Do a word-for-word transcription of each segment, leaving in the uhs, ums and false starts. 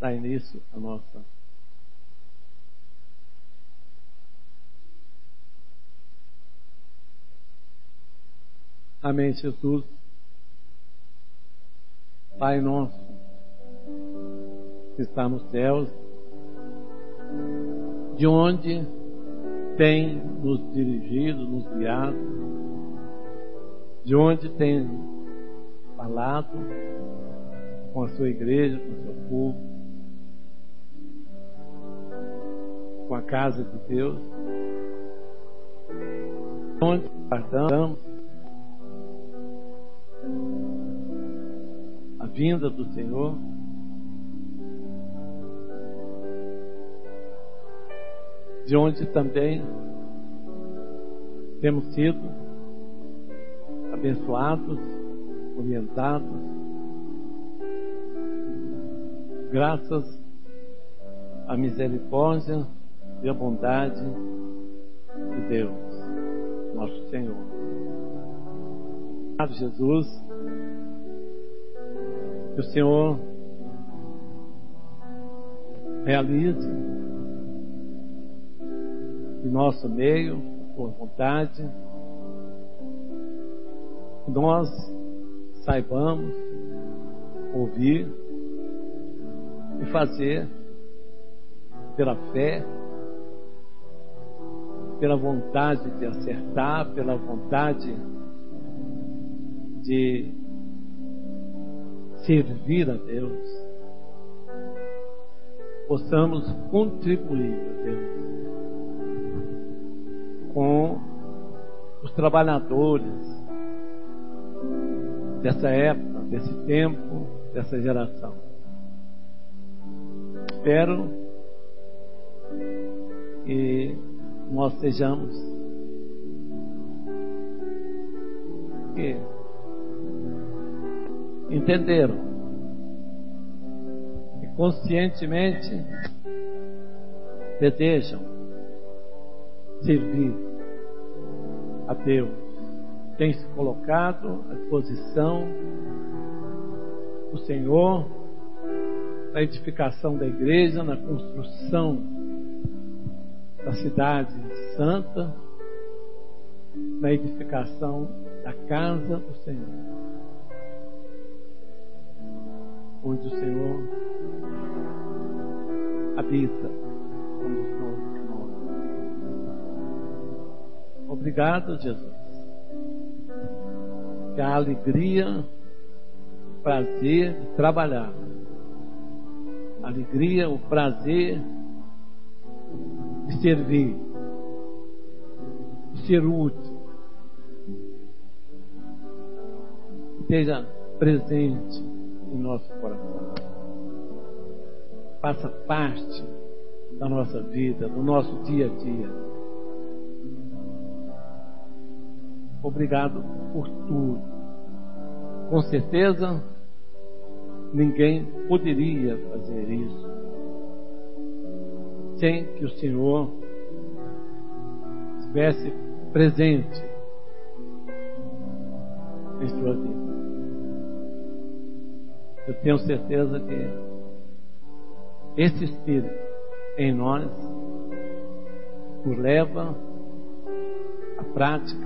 dar início à nossa Amém, Jesus. Pai nosso, que está nos céus, de onde tem nos dirigido, nos guiado, de onde tem falado com a sua igreja, com o seu povo, com a casa de Deus, onde guardamos a vinda do Senhor, de onde também temos sido abençoados, orientados, graças à misericórdia e à bondade de Deus, nosso Senhor. Obrigado, Jesus, que o Senhor realize em nosso meio, por vontade, que nós saibamos ouvir e fazer pela fé, pela vontade de acertar, pela vontade de servir a Deus, possamos contribuir a Deus com os trabalhadores dessa época, desse tempo, dessa geração. Espero que nós sejamos que entenderam e conscientemente desejam servir a Deus, tem se colocado à disposição do Senhor na edificação da igreja, na construção da cidade santa, na edificação da casa do Senhor, onde o Senhor habita como nós. Obrigado, Jesus, que a alegria, o prazer de trabalhar, a alegria, o prazer de servir, de ser útil, esteja presente em nosso coração, faça parte da nossa vida, do nosso dia a dia. Obrigado por tudo. Com certeza ninguém poderia fazer isso sem que o Senhor estivesse presente em sua vida. Eu tenho certeza que esse Espírito em nós nos leva à prática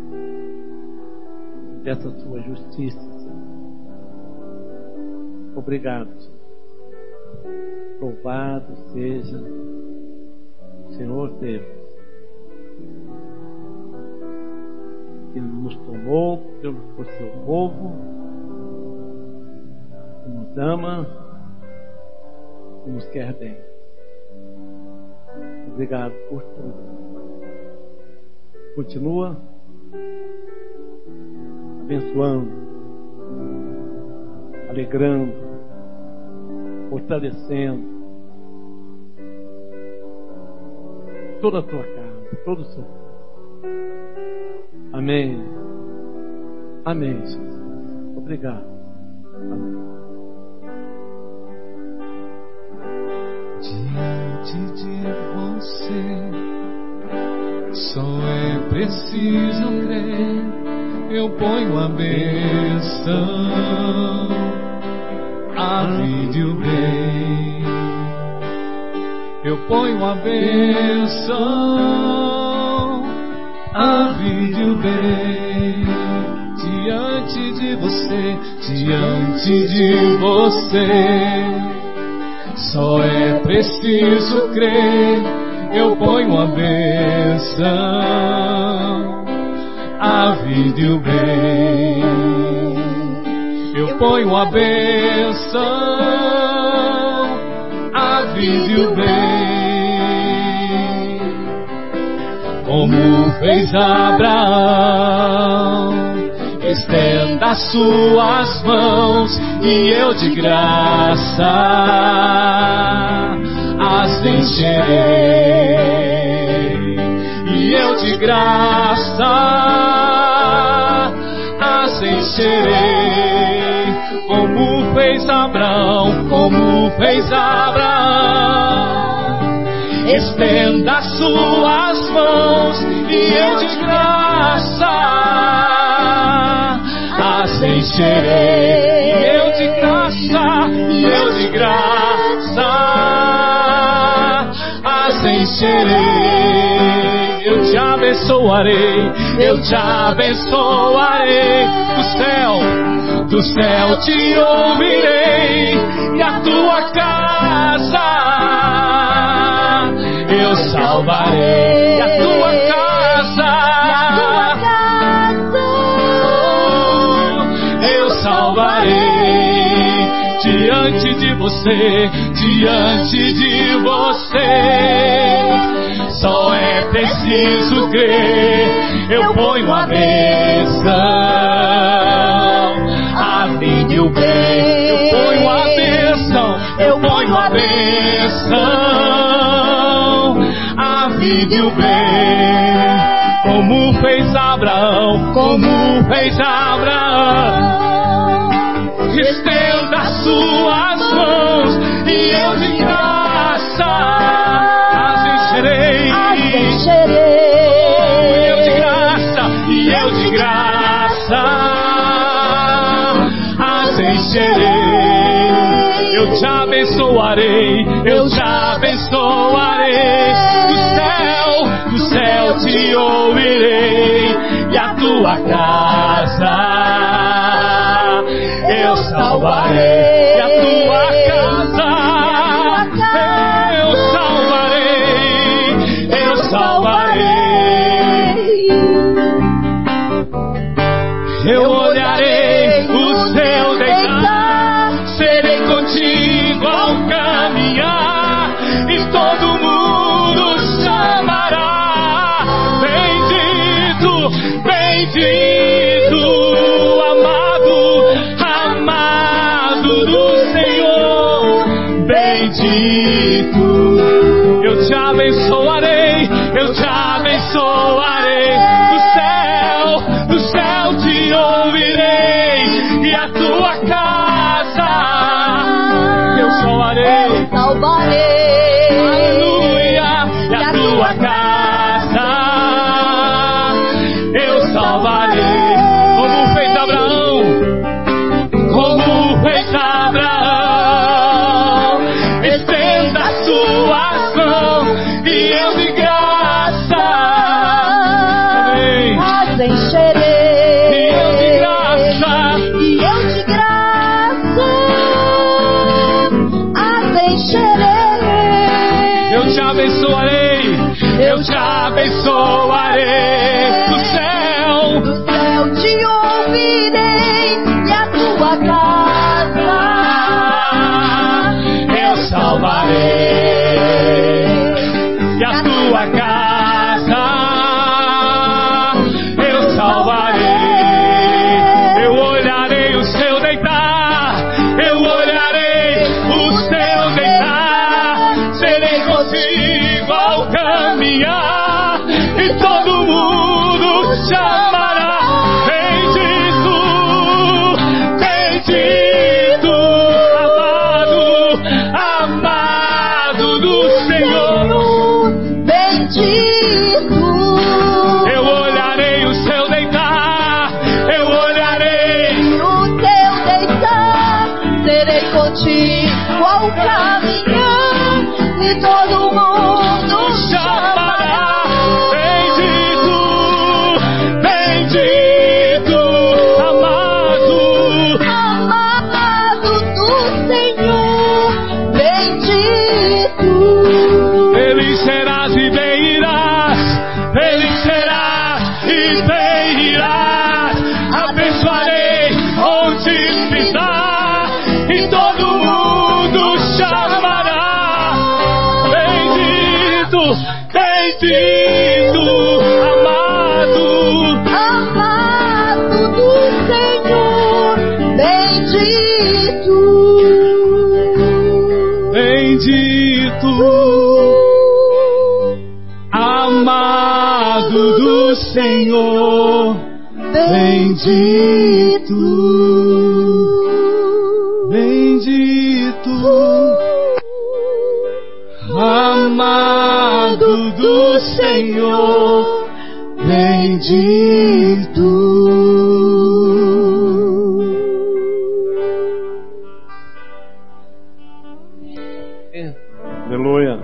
dessa sua justiça. Obrigado. Louvado seja o Senhor Deus, que nos tomou por seu povo, que nos ama, que nos quer bem. Obrigado por tudo. Continua abençoando, alegrando, fortalecendo toda a tua casa, todo o seu povo. Amém. Amém, Jesus. Obrigado. Amém. Diante de você só é preciso crer. Eu ponho a bênção, a vida e o bem. eu ponho a bênção, a vida e o bem diante de você, diante de você. Só é preciso crer, eu ponho a bênção, a vida e o bem. Eu ponho a bênção, a vida e o bem. Como fez Abraão, estenda as suas mãos e eu de graça as encherei. E eu de graça as encherei. Como fez Abraão, como fez Abraão, estenda as suas mãos e eu de graça as encherei. E eu de graça, e eu de graça as encherei. Eu te abençoarei, eu te abençoarei. Do céu, do céu te ouvirei, e a tua casa eu salvarei. E a tua casa eu salvarei. Diante de você, diante de você, só é preciso crer, eu ponho a bênção, a vida e o bem. Eu ponho a bênção, eu ponho a bênção, a vida e o bem. Como fez Abraão, como fez Abraão, estenda as suas mãos e eu de graça as encherei. As encherei. E eu de graça, e eu de graça as encherei. Eu te abençoarei, eu te abençoarei. Do céu, do céu te ouvirei, e a tua casa eu salvarei. E a tua casa eu salvarei, eu salvarei. Eu olharei o céu deitar, serei contigo ao caminhar, e todo mundo chamará: bendito, bendito, amado, amado do Senhor, bendito. Eu te abençoarei, eu te abençoarei. Do céu, do céu te ouvirei, e a tua casa eu salvarei. Salvarei. Aleluia. E a tua casa eu salvarei. Como fez Abraão, como fez Abraão, estenda as suas mãos e eu de graça, amém, As encherei. e eu de graça, E eu de graça as encherei. eu te abençoarei, eu te abençoarei. Do céu, Do céu te ouvirei, e a tua casa eu salvarei. E a tua casa eu salvarei. Eu olharei o seu deitar, eu olharei o seu deitar, serei contigo ao caminhar, e todo mundo será e bem-irás. Abençoarei onde pisar e todo mundo chamará. Bendito, bendito, amado, amado do Senhor, bendito, bendito, amado do Senhor, bendito, bendito, amado do Senhor, bendito. Aleluia.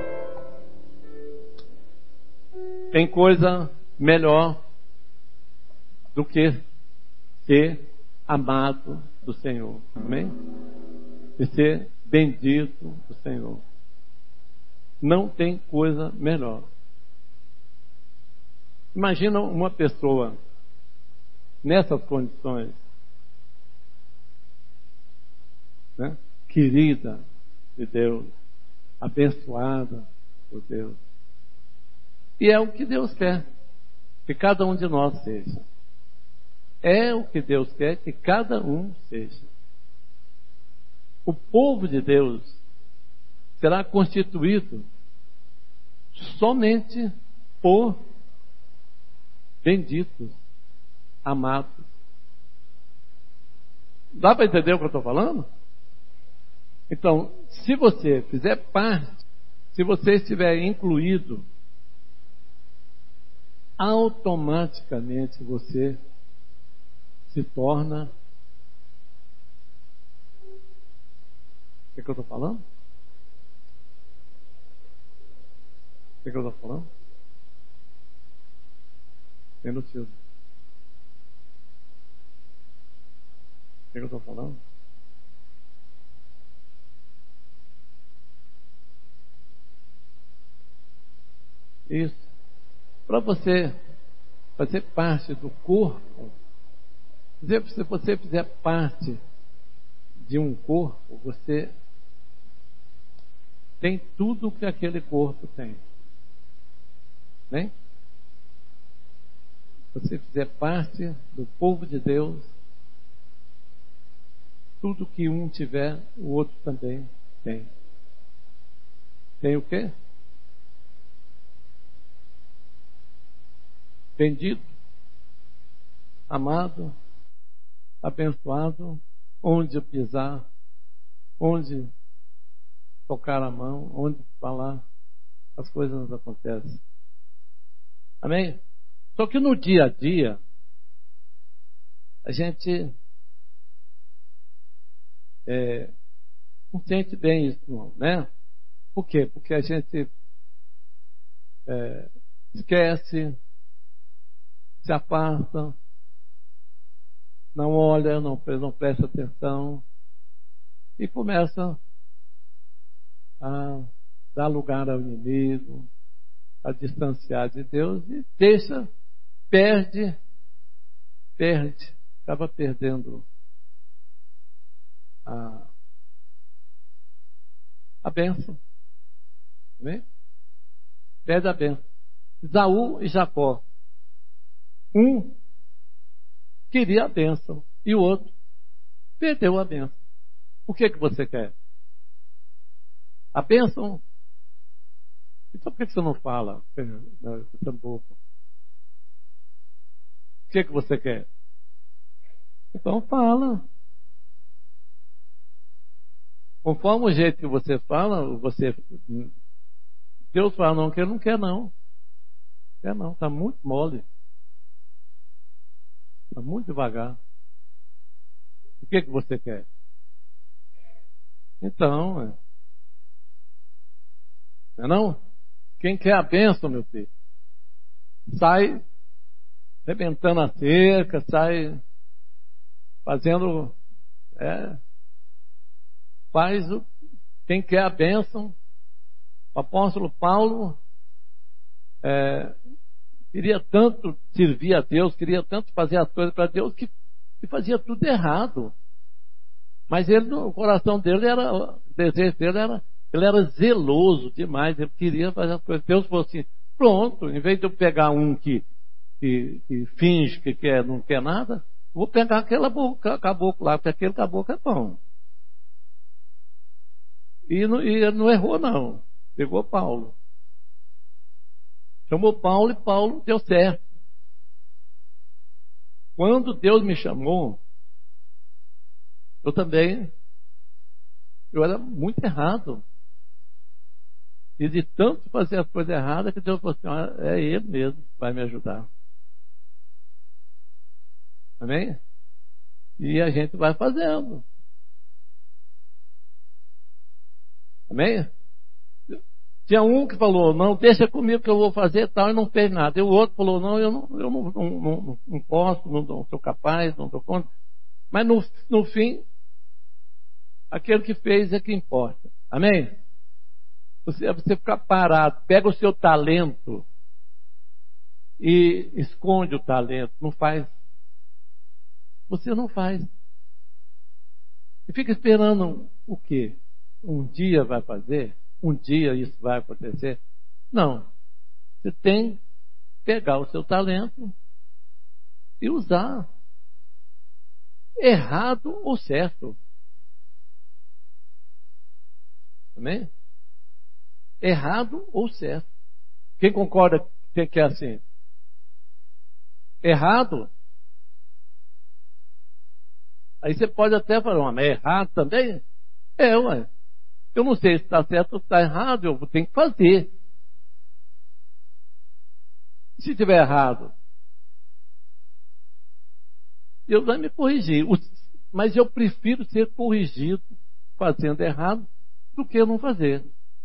Tem coisa melhor do que ser amado do Senhor. Amém? E ser bendito do Senhor. Não tem coisa melhor. Imagina uma pessoa nessas condições, né? Querida de Deus, abençoada por Deus. E é o que Deus quer que cada um de nós seja. É o que Deus quer que cada um seja. O povo de Deus será constituído somente por benditos, amados. Dá para entender o que eu estou falando? Então, se você fizer parte, se você estiver incluído, automaticamente você se torna... O que, que eu estou falando? O que, que eu estou falando? Tem no filme. O que, que eu estou falando? Isso. Para você fazer parte do corpo, se você fizer parte de um corpo, você tem tudo que aquele corpo tem. Né? Se você fizer parte do povo de Deus, tudo que um tiver, o outro também tem. Tem o quê? Bendito, amado, abençoado, onde pisar, onde tocar a mão, onde falar, as coisas acontecem. Amém? Só que no dia a dia, a gente é, não sente bem isso, não, né? Por quê? Porque a gente é, esquece, se afasta, não olha, não, não presta atenção e começa a dar lugar ao inimigo, a distanciar de Deus e deixa, perde, perde, acaba perdendo a, a bênção. Né? Perde a bênção. Esaú e Jacó. Um queria a bênção e o outro perdeu a bênção. O que que você quer? A bênção? Então por que você não fala? Não, você é bobo. O que que você quer? Então fala. Conforme o jeito que você fala, você Deus fala, não quer, não quer não. Quer não, está muito mole. Está muito devagar. O que que você quer? Então, é. Não é não? Quem quer a bênção, meu filho, sai arrebentando a cerca, sai fazendo, é, faz o, quem quer a bênção. O apóstolo Paulo é, queria tanto servir a Deus, queria tanto fazer as coisas para Deus, que, que fazia tudo errado. Mas ele, o coração dele era, o desejo dele era, ele era zeloso demais, ele queria fazer as coisas. Deus falou assim, pronto, em vez de eu pegar um que, que, que finge que quer, não quer nada, vou pegar aquele caboclo lá, porque aquele caboclo é bom. E não, e ele não errou não, pegou Paulo. Chamou Paulo e Paulo deu certo. Quando Deus me chamou, eu também, eu era muito errado. E de tanto fazer as coisas erradas, que Deus falou assim, ah, é Ele mesmo que vai me ajudar. Amém? E a gente vai fazendo. Amém? Tinha um que falou, não, deixa comigo que eu vou fazer tal, e não fez nada. E o outro falou, não, eu não, eu não, não, não, não posso, não, não sou capaz, não dou conta. Mas no, no fim, aquele que fez é que importa. Amém? Você, você ficar parado, pega o seu talento e esconde o talento, não faz. Você não faz. E fica esperando o quê? Um dia vai fazer? Um dia isso vai acontecer? Não. Você tem que pegar o seu talento e usar. Errado ou certo. Amém? Errado ou certo. Quem concorda que é assim? Errado. Aí você pode até falar, mas é errado também? É, ué. Eu não sei se está certo ou está errado, eu tenho que fazer. Se estiver errado, Deus vai me corrigir. Mas eu prefiro ser corrigido fazendo errado do que não fazer.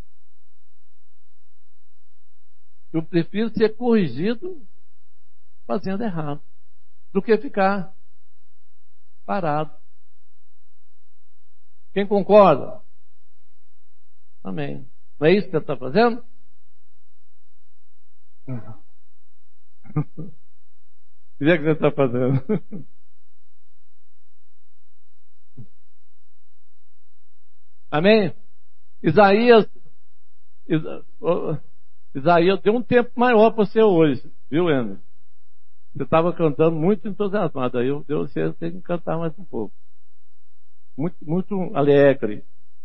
Eu prefiro ser corrigido fazendo errado do que ficar parado. Quem concorda? Amém. Não é isso que você está fazendo? O que é que você está fazendo? Amém? Isaías, Isa, oh, Isaías deu um tempo maior para você hoje, viu, Ana? Você estava cantando muito entusiasmado, aí eu Deus você tem que cantar mais um pouco. Muito, muito alegre.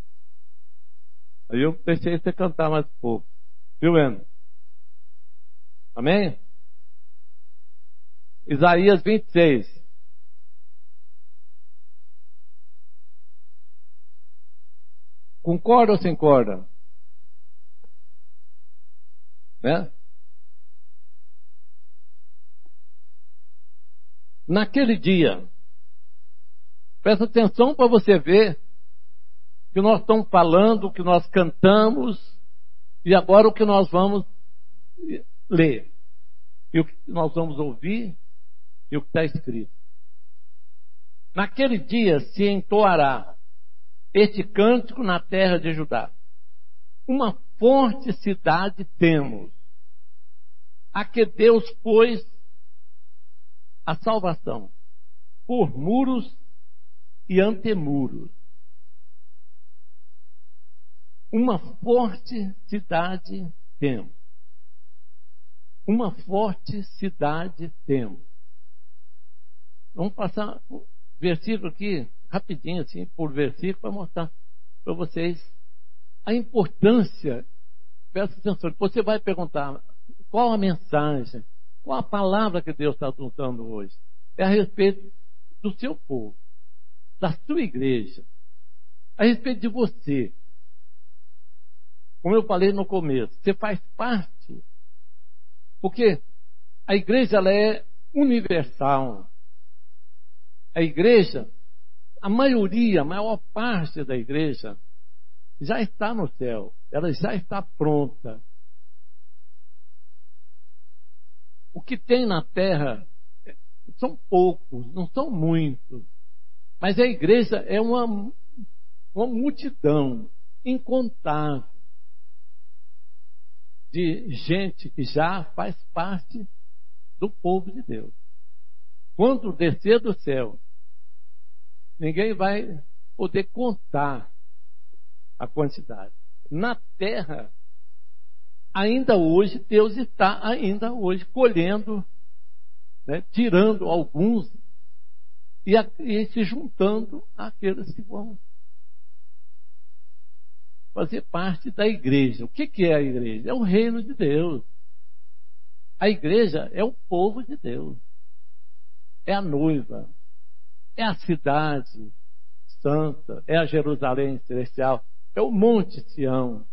Aí eu deixei você cantar mais um pouco. Viu, Ana? Amém? Isaías vinte e seis. Concorda ou sem concorda? Né? Naquele dia, presta atenção para você ver o que nós estamos falando, o que nós cantamos, e agora o que nós vamos ler, e o que nós vamos ouvir, e o que está escrito. Naquele dia se entoará este cântico na terra de Judá. Uma forte cidade temos, a que Deus pôs a salvação, por muros e antemuros. Uma forte cidade temos. Uma forte cidade temos. Vamos passar o versículo aqui, rapidinho, assim, por versículo, para mostrar para vocês a importância. Presta atenção, você vai perguntar qual a mensagem, qual a palavra que Deus está usando hoje. É a respeito do seu povo, da sua igreja, a respeito de você. Como eu falei no começo, você faz parte, porque a igreja ela é universal. A igreja, a maioria, a maior parte da igreja já está no céu, ela já está pronta. O que tem na terra são poucos, não são muitos, mas a igreja é uma, uma multidão incontável de gente que já faz parte do povo de Deus. Quando descer do céu, ninguém vai poder contar a quantidade. Na terra, ainda hoje, Deus está ainda hoje colhendo, né, tirando alguns e, a, e se juntando àqueles que vão fazer parte da igreja. O que, que é a igreja? É o reino de Deus. A igreja é o povo de Deus. É a noiva. É a cidade santa. É a Jerusalém celestial. É o Monte Sião.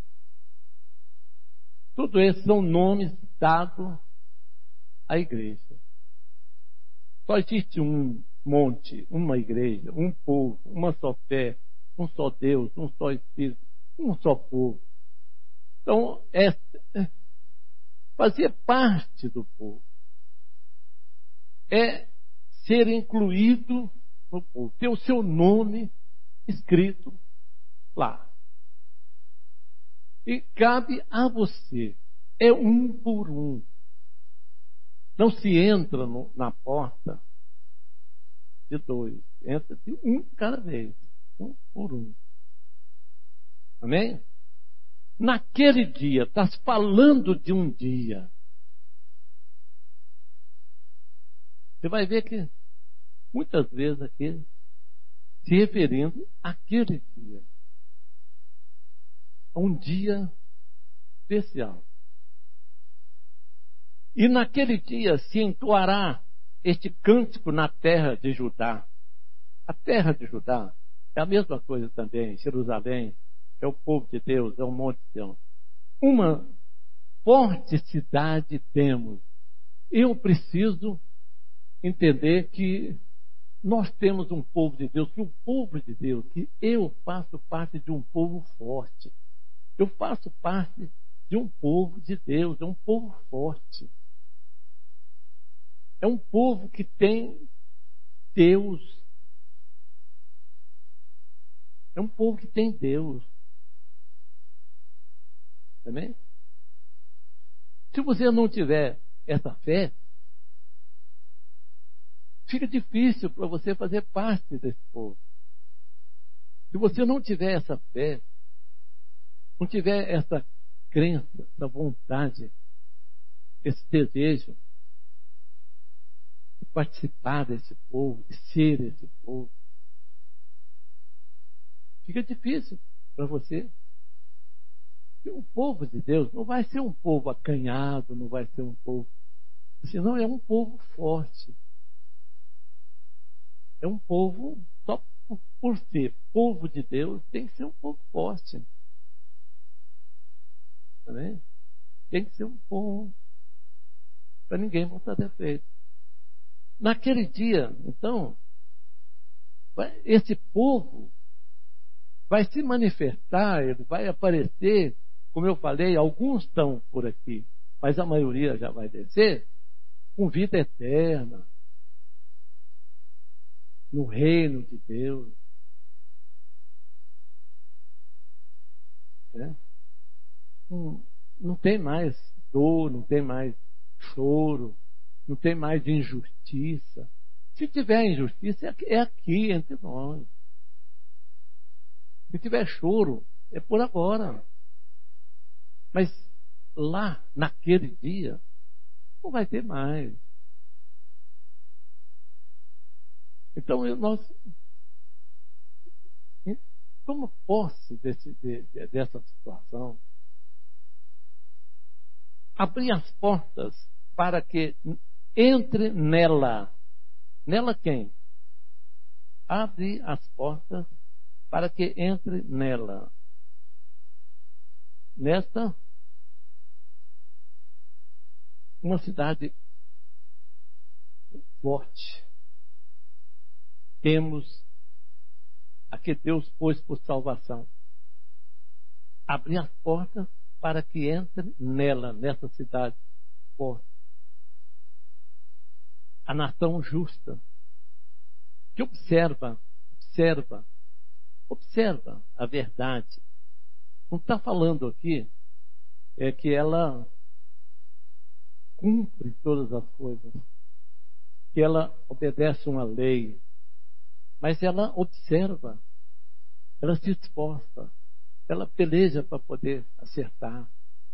Tudo isso são nomes dados à igreja. Só existe um monte, uma igreja, um povo, uma só fé, um só Deus, um só Espírito, um só povo. Então, é, fazer parte do povo é ser incluído no povo, ter o seu nome escrito lá. E cabe a você, é um por um. Não se entra no, na porta de dois, entra de um cada vez, um por um. Amém? Naquele dia, está falando de um dia. Você vai ver que muitas vezes aqui se referindo àquele dia. A um dia especial. E naquele dia se entoará este cântico na terra de Judá. A terra de Judá é a mesma coisa também. Jerusalém é o povo de Deus, é o Monte Sião. Uma forte cidade temos. Eu preciso entender que nós temos um povo de Deus, que o povo de Deus, que eu faço parte de um povo forte. Eu faço parte de um povo de Deus, é um povo forte. É um povo que tem Deus. É um povo que tem Deus. Amém? Se você não tiver essa fé, fica difícil para você fazer parte desse povo. Se você não tiver essa fé, não tiver essa crença, essa vontade, esse desejo de participar desse povo, de ser esse povo, fica difícil para você. E o povo de Deus não vai ser um povo acanhado, não vai ser um povo, senão é um povo forte. É um povo, só por, por ser povo de Deus, tem que ser um povo forte. Né? Tem que ser um povo para ninguém botar defeito. Naquele dia, então, vai, esse povo vai se manifestar, ele vai aparecer, como eu falei, alguns estão por aqui, mas a maioria já vai descer, com vida eterna, no reino de Deus. Né? Não, não tem mais dor, não tem mais choro, não tem mais injustiça. Se tiver injustiça, é aqui entre nós. Se tiver choro, é por agora. Mas lá, naquele dia, não vai ter mais. Então, nós tomamos posse desse, de, de, dessa situação. Abrir as portas para que entre nela. Nela quem? Abre as portas para que entre nela. Nesta, uma cidade forte. Temos a que Deus pôs por salvação. Abrir as portas para que entre nela, nessa cidade forte. A nação justa, que observa, observa, observa a verdade. Não está falando aqui é que ela cumpre todas as coisas, que ela obedece uma lei, mas ela observa, ela se esforça, ela peleja para poder acertar.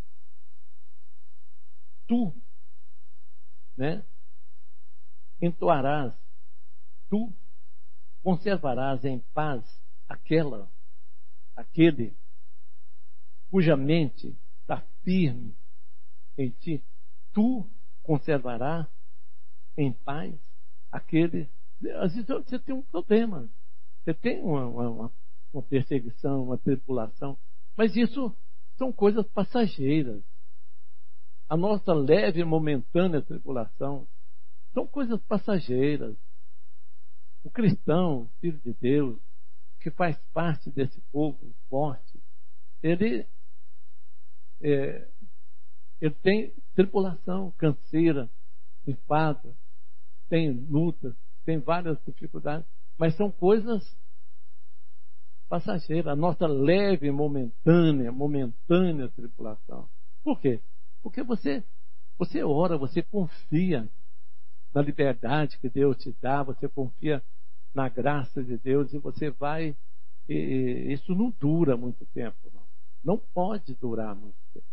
Tu, né, entoarás, tu conservarás em paz aquela, aquele cuja mente está firme em ti. Tu conservarás em paz aquele. Às vezes você tem um problema, você tem uma, uma, uma perseguição, uma tribulação, mas isso são coisas passageiras. A nossa leve e momentânea tribulação são coisas passageiras. O cristão, filho de Deus, que faz parte desse povo forte, ele, é, ele tem tribulação, canseira, enfado, tem luta, tem várias dificuldades, mas são coisas passageiras. A nossa leve, momentânea, momentânea tribulação. Por quê? Porque você, você ora, você confia na liberdade que Deus te dá, você confia na graça de Deus e você vai. E, e, isso não dura muito tempo, não. Não pode durar muito tempo.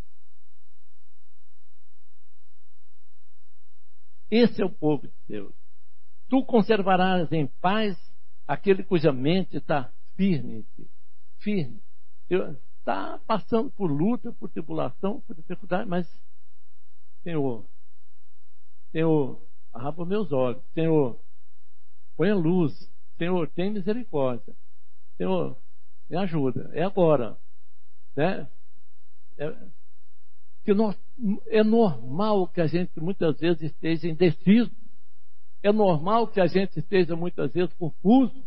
Esse é o povo de Deus. Tu conservarás em paz aquele cuja mente está firme, firme. Está passando por luta, por tribulação, por dificuldade, mas Senhor, Senhor, arrapa meus olhos, Senhor, põe a luz, Senhor, tem misericórdia, Senhor, me ajuda, é agora, né? É, que nós, é normal que a gente muitas vezes esteja indeciso, é normal que a gente esteja muitas vezes confuso.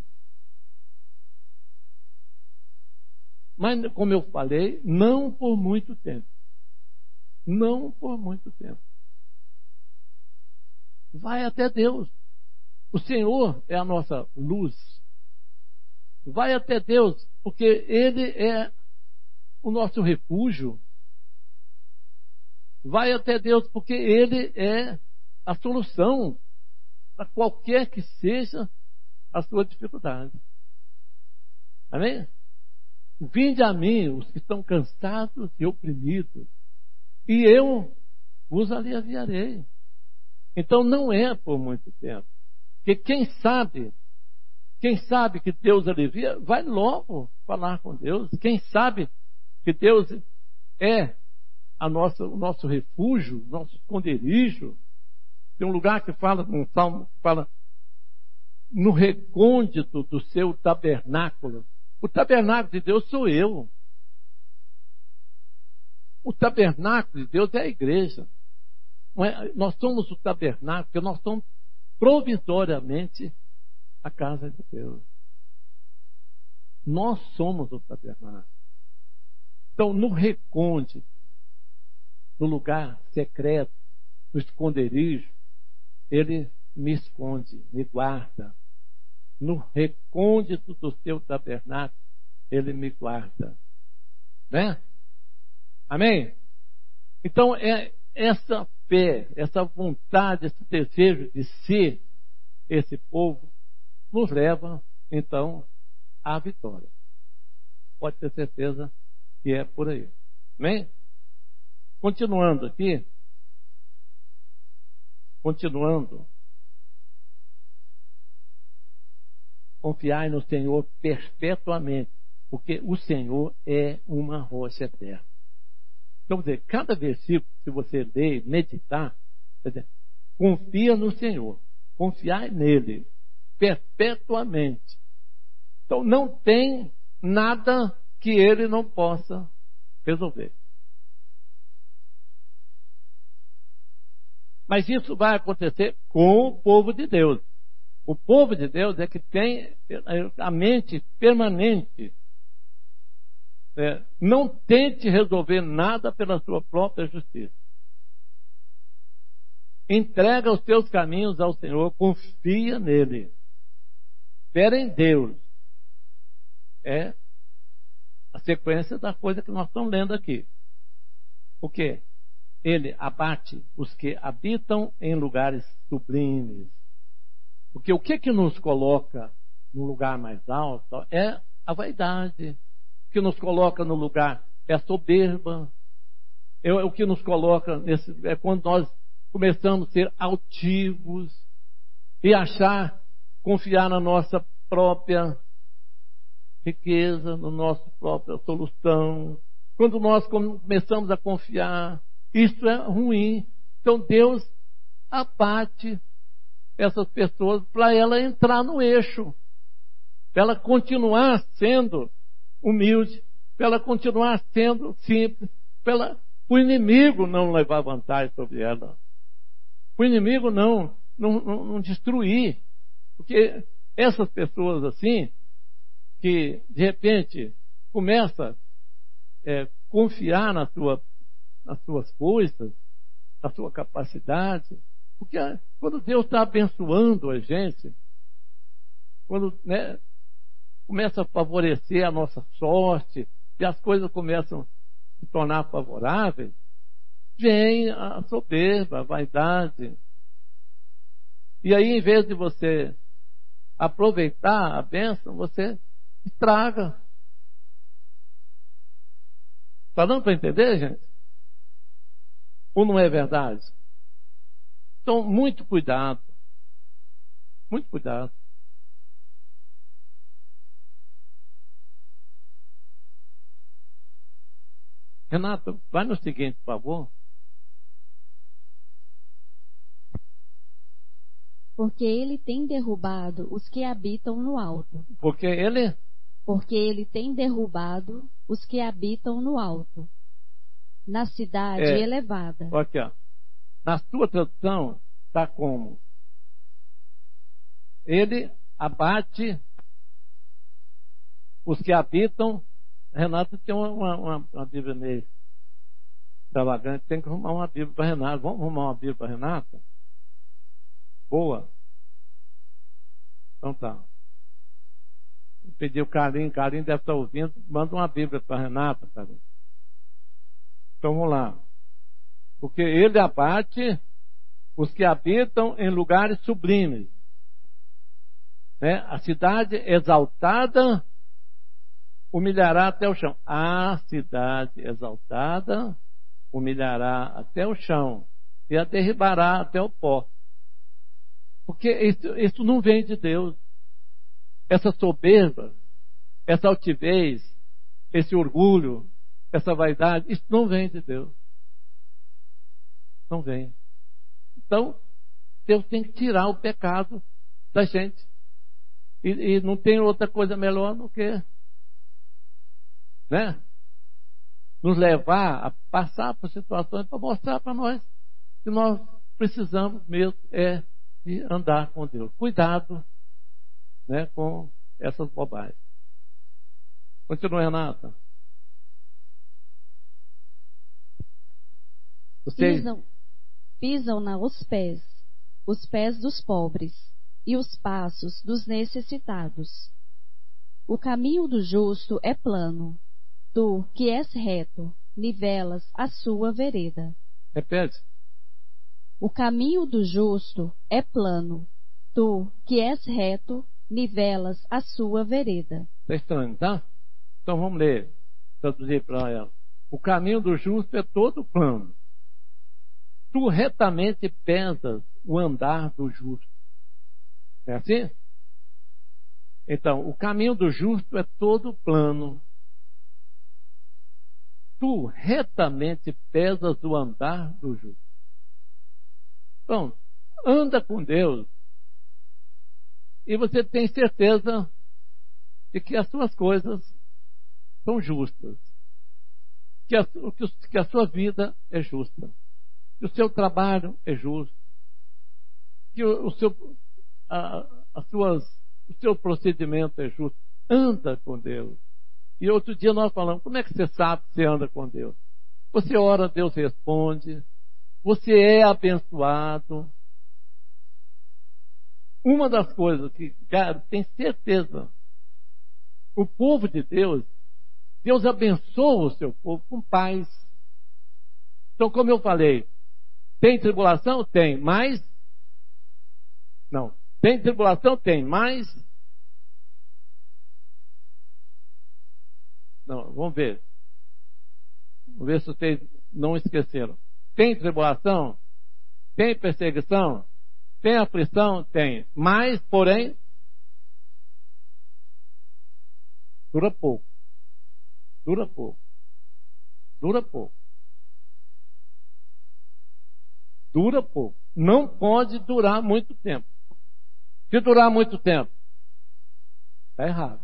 Mas, como eu falei, não por muito tempo. Não por muito tempo. Vai até Deus. O Senhor é a nossa luz. Vai até Deus, porque Ele é o nosso refúgio. Vai até Deus, porque Ele é a solução para qualquer que seja a sua dificuldade. Amém? Vinde a mim, os que estão cansados e oprimidos, e eu vos aliviarei. Então não é por muito tempo. Porque quem sabe, quem sabe que Deus alivia, vai logo falar com Deus. Quem sabe que Deus é a nossa, o nosso refúgio, nosso esconderijo. Tem um lugar que fala, um salmo que fala, no recôndito do seu tabernáculo. O tabernáculo de Deus sou eu. O tabernáculo de Deus é a igreja. Nós somos o tabernáculo, porque nós somos provisoriamente a casa de Deus. Nós somos o tabernáculo. Então, no recôndito, no lugar secreto, no esconderijo, Ele me esconde, me guarda. No recôndito do seu tabernáculo, Ele me guarda. Né? Amém? Então, é essa fé, essa vontade, esse desejo de ser esse povo, nos leva, então, à vitória. Pode ter certeza que é por aí. Amém? Continuando aqui. Continuando. Confiai no Senhor perpetuamente, porque o Senhor é uma rocha eterna. Então, dizer, cada versículo que você ler, meditar, quer dizer, confia no Senhor, confiai nele perpetuamente. Então, não tem nada que Ele não possa resolver. Mas isso vai acontecer com o povo de Deus. O povo de Deus é que tem a mente permanente. É, não tente resolver nada pela sua própria justiça. Entrega os teus caminhos ao Senhor, confia nele. Espera em Deus. É a sequência da coisa que nós estamos lendo aqui. O quê? ele abate os que habitam em lugares sublimes. Porque o que que nos coloca no lugar mais alto é a vaidade. O que nos coloca no lugar é a soberba. É o que nos coloca nesse, é quando nós começamos a ser altivos e achar, confiar na nossa própria riqueza, na nossa própria solução. Quando nós começamos a confiar, isso é ruim. Então Deus abate essas pessoas para ela entrar no eixo, para ela continuar sendo humilde, para ela continuar sendo simples, para o inimigo não levar vantagem sobre ela, o inimigo não, não, não, não destruir. Porque essas pessoas assim, que de repente começa a é, confiar na sua, nas suas forças, na sua capacidade, porque quando Deus está abençoando a gente, quando, né, começa a favorecer a nossa sorte, e as coisas começam a se tornar favoráveis, vem a soberba, a vaidade. E aí, em vez de você aproveitar a bênção, você estraga. Está dando para entender, gente? Ou não é verdade? Então, muito cuidado. Muito cuidado. Renato, vai no seguinte, por favor. Porque ele tem derrubado os que habitam no alto. Porque ele? Porque ele tem derrubado os que habitam no alto, na cidade é, elevada. Aqui, ó. Na sua tradução está como? Ele abate os que habitam. Renato tem uma, uma, uma Bíblia meio extravagante. Tem que arrumar uma Bíblia para Renato. Vamos arrumar uma Bíblia para Renato? Boa. Então tá. Vou pedir o Carlinhos. Carlinhos deve estar ouvindo. Manda uma Bíblia para Renata, Carlinhos. Então vamos lá. Porque ele abate os que habitam em lugares sublimes. Né? A cidade exaltada humilhará até o chão. A cidade exaltada humilhará até o chão e a derribará até o pó. Porque isso, isso não vem de Deus. Essa soberba, essa altivez, esse orgulho, essa vaidade, isso não vem de Deus. Não vem. Então, Deus tem que tirar o pecado da gente. E, e não tem outra coisa melhor do que, né, nos levar a passar por situações para mostrar para nós que nós precisamos mesmo é de andar com Deus. Cuidado, né, com essas bobagens. Continua, Renata. Vocês... Pisam, pisam-na os pés, os pés dos pobres e os passos dos necessitados. O caminho do justo é plano. Tu, que és reto, nivelas a sua vereda. Repete. O caminho do justo é plano. Tu, que és reto, nivelas a sua vereda. Está estranho, tá? Então vamos ler, traduzir para ela. O caminho do justo é todo plano. Tu retamente pesas o andar do justo. É assim? Então, o caminho do justo é todo plano. Tu retamente pesas o andar do justo. Então, anda com Deus e você tem certeza de que as suas coisas são justas, que a, que a sua vida é justa, que o seu trabalho é justo, que o, o, seu, a, as suas, o seu procedimento é justo. Anda com Deus. E outro dia nós falamos, como é que você sabe que você anda com Deus? Você ora, Deus responde. Você é abençoado. Uma das coisas que, cara, tem certeza, o povo de Deus, Deus abençoa o seu povo com paz. Então, como eu falei, tem tribulação? Tem. Mas, não. Tem tribulação? Tem. Mas, não, vamos ver. Vamos ver se vocês não esqueceram. Tem tribulação? Tem perseguição? Tem aflição? Tem. Mas, porém, dura pouco. Dura pouco. Dura pouco. Dura pouco. Não pode durar muito tempo. Se durar muito tempo, está errado.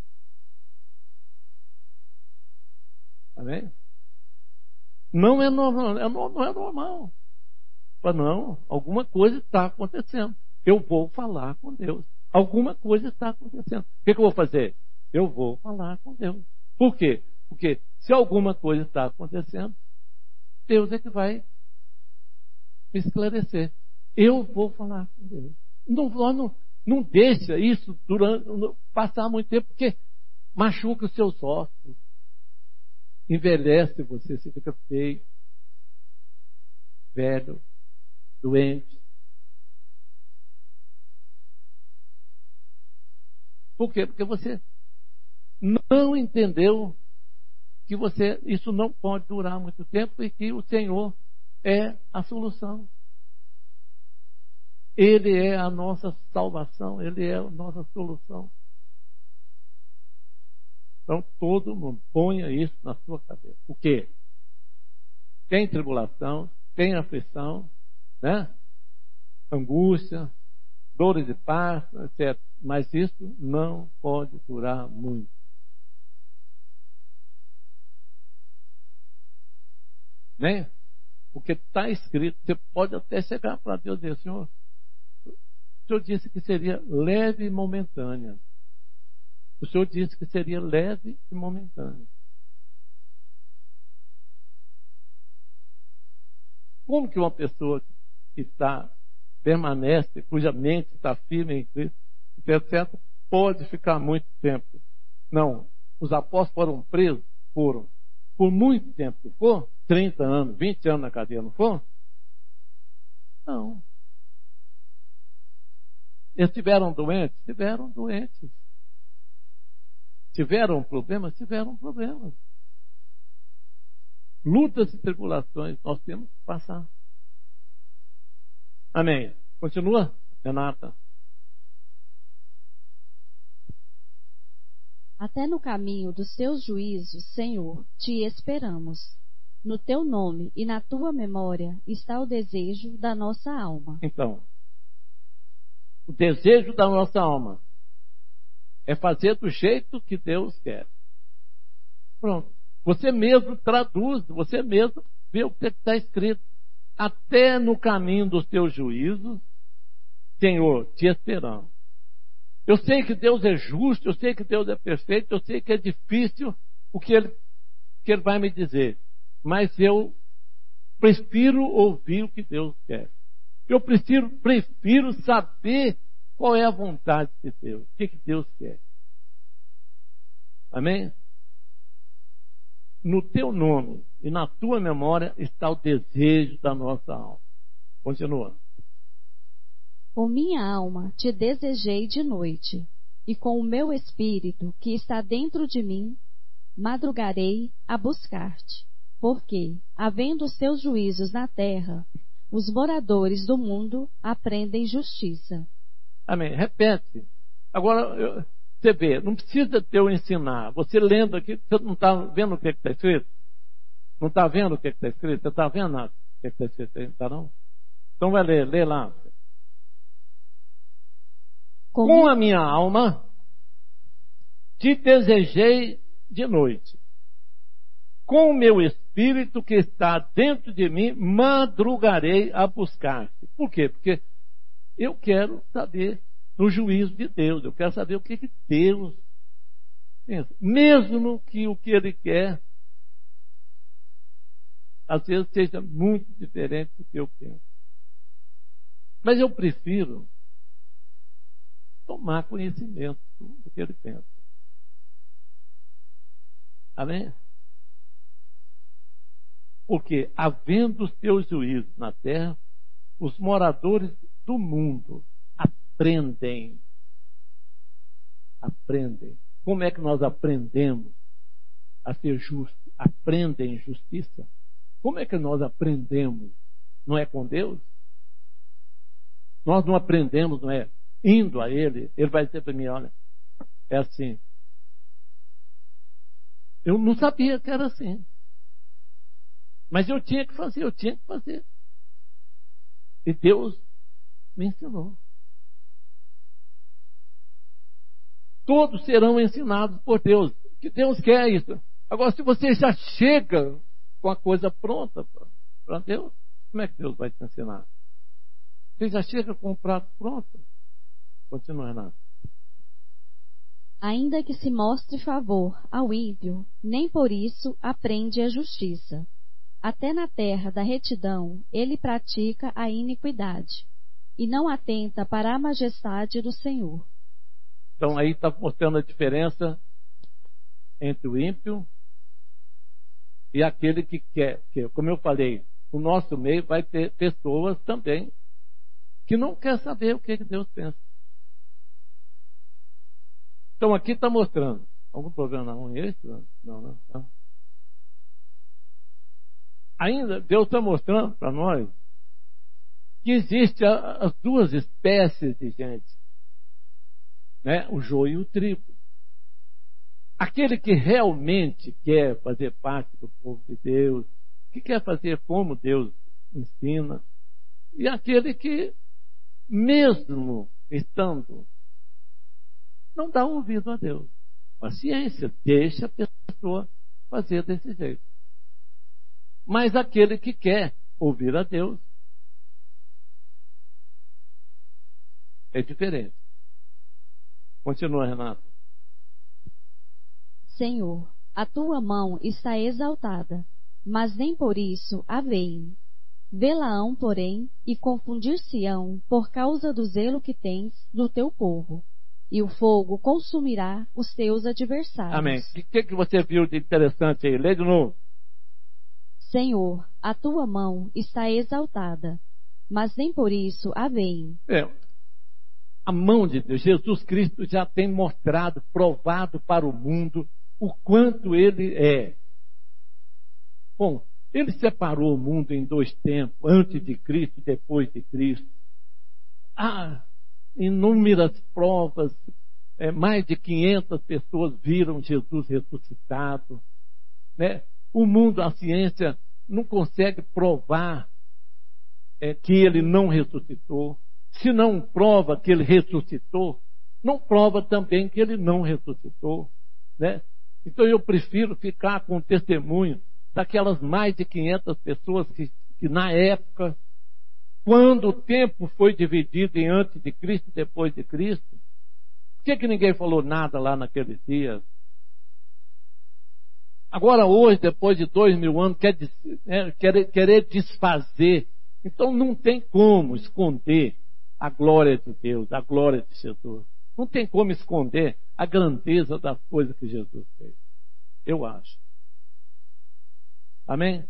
Amém? Não é normal. É, não é normal. Mas não, alguma coisa está acontecendo. Eu vou falar com Deus. Alguma coisa está acontecendo. O que, que eu vou fazer? Eu vou falar com Deus. Por quê? Porque se alguma coisa está acontecendo, Deus é que vai me esclarecer. Eu vou falar com Deus. Não, não, não deixa isso durante, passar muito tempo, porque machuca os seus ossos. Envelhece você, você fica feio, velho, doente. Por quê? Porque você não entendeu que você, isso não pode durar muito tempo e que o Senhor é a solução. Ele é a nossa salvação, Ele é a nossa solução. Então, todo mundo ponha isso na sua cabeça. O quê? Tem tribulação, tem aflição, né? Angústia, dores de parto, etcétera. Mas isso não pode durar muito. Né? Porque está escrito, você pode até chegar para Deus e dizer, Senhor, o Senhor disse que seria leve e momentânea. O Senhor disse que seria leve e momentânea. Como que uma pessoa que está, permanece, cuja mente está firme em Cristo, etcétera, pode ficar muito tempo? Não. Os apóstolos foram presos? Foram. Por muito tempo. Se for trinta anos, vinte anos na cadeia, não for? Não. Eles tiveram doentes? Tiveram doentes. Tiveram problemas? Tiveram problemas. Lutas e tribulações nós temos que passar. Amém. Continua, Renata. Até no caminho dos teus juízos, Senhor, te esperamos. No teu nome e na tua memória está o desejo da nossa alma. Então, o desejo da nossa alma é fazer do jeito que Deus quer. Pronto. Você mesmo traduz, você mesmo vê o que está escrito. Até no caminho dos teus juízos, Senhor, te esperamos. Eu sei que Deus é justo, eu sei que Deus é perfeito, eu sei que é difícil o que Ele, que ele vai me dizer. Mas eu prefiro ouvir o que Deus quer. Eu prefiro, prefiro saber qual é a vontade de Deus, o que, que Deus quer. Amém? No teu nome e na tua memória está o desejo da nossa alma. Continua. Com minha alma te desejei de noite, e com o meu espírito que está dentro de mim, madrugarei a buscar-te. Porque, havendo os teus juízos na terra, os moradores do mundo aprendem justiça. Amém. Repete. Agora, eu, você vê, não precisa de eu ensinar. Você lendo aqui, você não está vendo o que está escrito? Não está vendo o que está escrito? Você está vendo o que está escrito aí? Tá, não? Então vai ler, lê lá. Com, Com a minha alma te desejei de noite. Com o meu espírito que está dentro de mim, madrugarei a buscar-te. Por quê? Porque eu quero saber no juízo de Deus. Eu quero saber o que, que Deus pensa. Mesmo que o que Ele quer, às vezes, seja muito diferente do que eu penso. Mas eu prefiro tomar conhecimento do que Ele pensa. Amém? Porque, havendo os teus juízos na terra, os moradores do mundo aprendem. Aprendem. Como é que nós aprendemos a ser justos? Aprendem justiça. Como é que nós aprendemos? Não é com Deus? Nós não aprendemos, não é? Indo a Ele, Ele vai dizer para mim, olha, é assim. Eu não sabia que era assim. Mas eu tinha que fazer, eu tinha que fazer. E Deus me ensinou. Todos serão ensinados por Deus. Que Deus quer isso. Agora, se você já chega com a coisa pronta para Deus, como é que Deus vai te ensinar? Você já chega com o prato pronto? Continua, Renato. Ainda que se mostre favor ao ímpio, nem por isso aprende a justiça. Até na terra da retidão ele pratica a iniquidade, e não atenta para a majestade do Senhor. Então aí está mostrando a diferença entre o ímpio e aquele que quer, que, como eu falei, o nosso meio vai ter pessoas também que não quer saber o que Deus pensa. Então aqui está mostrando. Algum problema não é isso? Não, não, não. Ainda Deus está mostrando para nós que existe as duas espécies de gente, né? O joio e o trigo. Aquele que realmente quer fazer parte do povo de Deus, que quer fazer como Deus ensina, e aquele que, mesmo estando, não dá ouvido a Deus. Paciência, deixa a pessoa fazer desse jeito. Mas aquele que quer ouvir a Deus é diferente. Continua, Renato. Senhor, a tua mão está exaltada, mas nem por isso a veem. Vê-la-ão, porém, e confundir-se-ão por causa do zelo que tens do teu povo, e o fogo consumirá os teus adversários. Amém. O que, que você viu de interessante aí? Lê de novo. Senhor, a tua mão está exaltada, mas nem por isso a veem. É, a mão de Deus, Jesus Cristo já tem mostrado, provado para o mundo o quanto Ele é. Bom, Ele separou o mundo em dois tempos, antes de Cristo e depois de Cristo. Há inúmeras provas, é, mais de quinhentas pessoas viram Jesus ressuscitado, né? O mundo, a ciência, não consegue provar é, que Ele não ressuscitou. Se não prova que Ele ressuscitou, não prova também que Ele não ressuscitou, né? Então eu prefiro ficar com o testemunho daquelas mais de quinhentas pessoas que, que na época, quando o tempo foi dividido em antes de Cristo e depois de Cristo, por que, que ninguém falou nada lá naqueles dias? Agora hoje, depois de dois mil anos, quer, é, quer, querer desfazer. Então não tem como esconder a glória de Deus, a glória de Jesus. Não tem como esconder a grandeza das coisas que Jesus fez. Eu acho. Amém?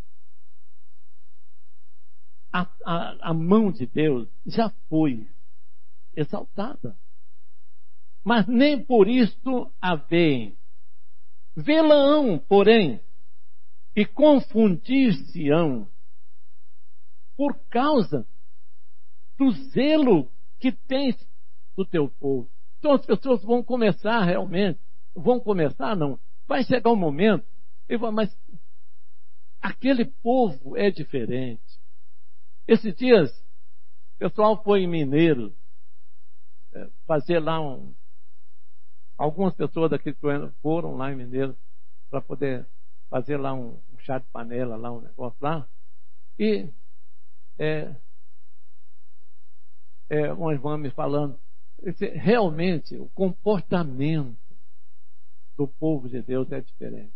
A, a, a mão de Deus já foi exaltada. Mas nem por isso a veem. Vê-la-ão, porém, e confundir-se-ão por causa do zelo que tens do teu povo. Então as pessoas vão começar realmente, vão começar não, vai chegar um momento, e vão, mas aquele povo é diferente. Esses dias, o pessoal foi em Mineiro, é, fazer lá um, algumas pessoas daqui foram lá em Mineiro para poder fazer lá um, um chá de panela, lá um negócio lá, e é, é, uma irmã me falando, realmente o comportamento do povo de Deus é diferente.